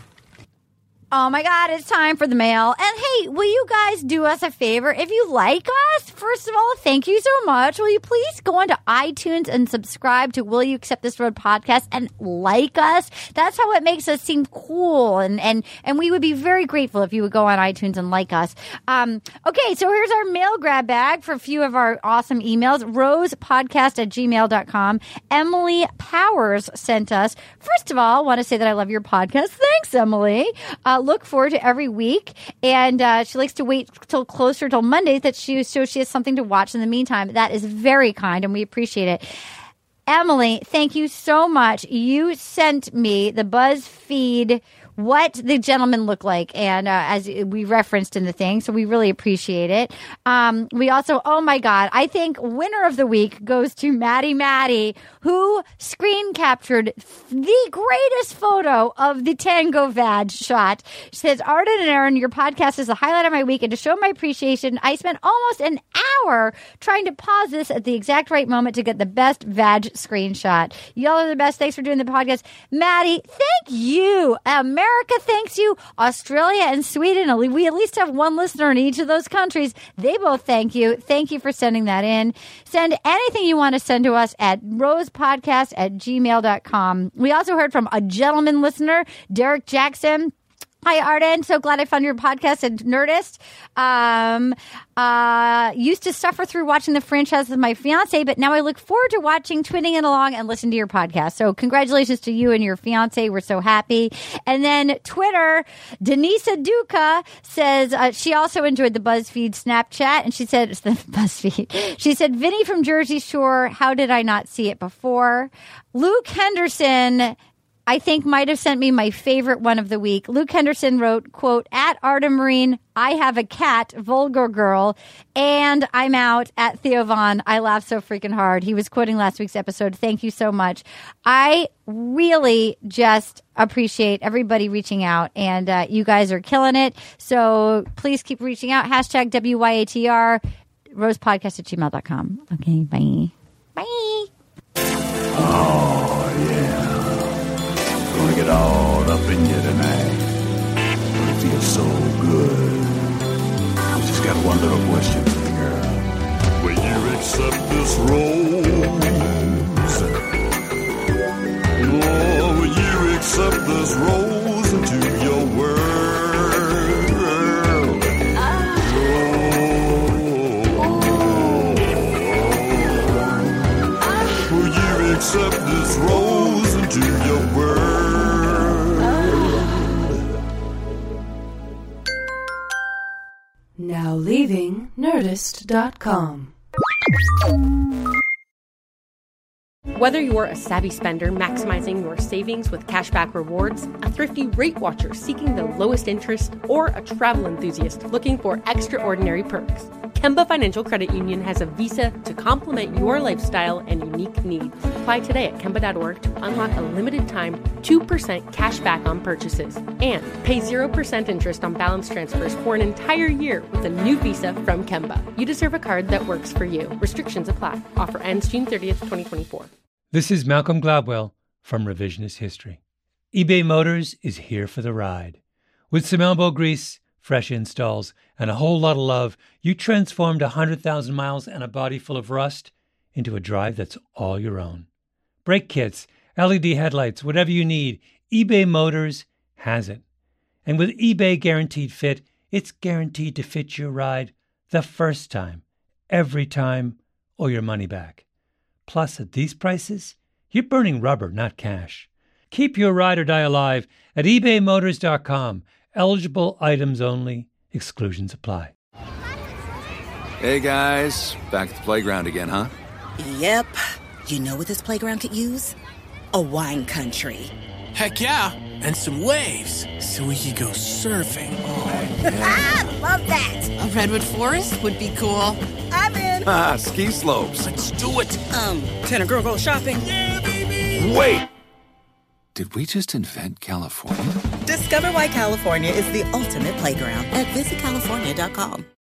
Oh my God, it's time for the mail. And hey, will you guys do us a favor? If you like us, first of all, thank you so much. Will you please go onto iTunes and subscribe to Will You Accept This Road podcast and like us? That's how it makes us seem cool. And we would be very grateful if you would go on iTunes and like us. Okay, so here's our mail grab bag for a few of our awesome emails. rosepodcast@gmail.com. Emily Powers sent us. First of all, I want to say that I love your podcast. Thanks, Emily. Look forward to every week, and she likes to wait till closer till Monday so she has something to watch in the meantime. That is very kind, and we appreciate it. Emily, thank you so much. You sent me the BuzzFeed what the gentleman looked like, and as we referenced in the thing, so we really appreciate it. We also, oh my God, I think winner of the week goes to Maddie, who screen captured the greatest photo of the Tango Vag shot. She says, Arden and Aaron, your podcast is the highlight of my week, and to show my appreciation, I spent almost an hour trying to pause this at the exact right moment to get the best Vag screenshot. Y'all are the best. Thanks for doing the podcast. Maddie, thank you. America thanks you. Australia and Sweden, we at least have one listener in each of those countries. They both thank you. Thank you for sending that in. Send anything you want to send to us at rosepodcast@gmail.com. We also heard from a gentleman listener, Derek Jackson. Hi, Arden. So glad I found your podcast at Nerdist. Used to suffer through watching the franchise with my fiance, but now I look forward to watching, twinning it along, and listen to your podcast. So congratulations to you and your fiance. We're so happy. And then Twitter, Denisa Duca says she also enjoyed the BuzzFeed Snapchat, and she said, it's the BuzzFeed. She said, Vinny from Jersey Shore, how did I not see it before? Luke Henderson, I think, might have sent me my favorite one of the week. Luke Henderson wrote, quote, at Arda Marine, I have a cat, vulgar girl, and I'm out at Theo Vaughn. I laughed so freaking hard. He was quoting last week's episode. Thank you so much. I really just appreciate everybody reaching out, and you guys are killing it. So please keep reaching out. Hashtag WYATR, rosepodcast@gmail.com. Okay, bye. Bye. Oh, yeah. Gonna get all up in you tonight. Gonna feel so good. I just got one little question for you, girl. Will you accept this rose? Oh, will you accept this rose into your world? Will you accept this rose into your world? Now leaving Nerdist.com. Whether you're a savvy spender maximizing your savings with cashback rewards, a thrifty rate watcher seeking the lowest interest, or a travel enthusiast looking for extraordinary perks, Kemba Financial Credit Union has a visa to complement your lifestyle and unique needs. Apply today at Kemba.org to unlock a limited-time 2% cash back on purchases and pay 0% interest on balance transfers for an entire year with a new visa from Kemba. You deserve a card that works for you. Restrictions apply. Offer ends June 30th, 2024. This is Malcolm Gladwell from Revisionist History. eBay Motors is here for the ride. With some elbow grease, fresh installs, and a whole lot of love, you transformed 100,000 miles and a body full of rust into a drive that's all your own. Brake kits, LED headlights, whatever you need, eBay Motors has it. And with eBay Guaranteed Fit, it's guaranteed to fit your ride the first time, every time, or your money back. Plus, at these prices, you're burning rubber, not cash. Keep your ride or die alive at ebaymotors.com. Eligible items only. Exclusions apply. Hey, guys. Back at the playground again, huh? Yep. You know what this playground could use? A wine country. Heck yeah. And some waves so we could go surfing. Oh, yeah. Ah, love that. A redwood forest would be cool. I'm in. Ah, ski slopes. Let's do it. Can a girl go shopping? Yeah, baby. Wait. Did we just invent California? Discover why California is the ultimate playground at visitcalifornia.com.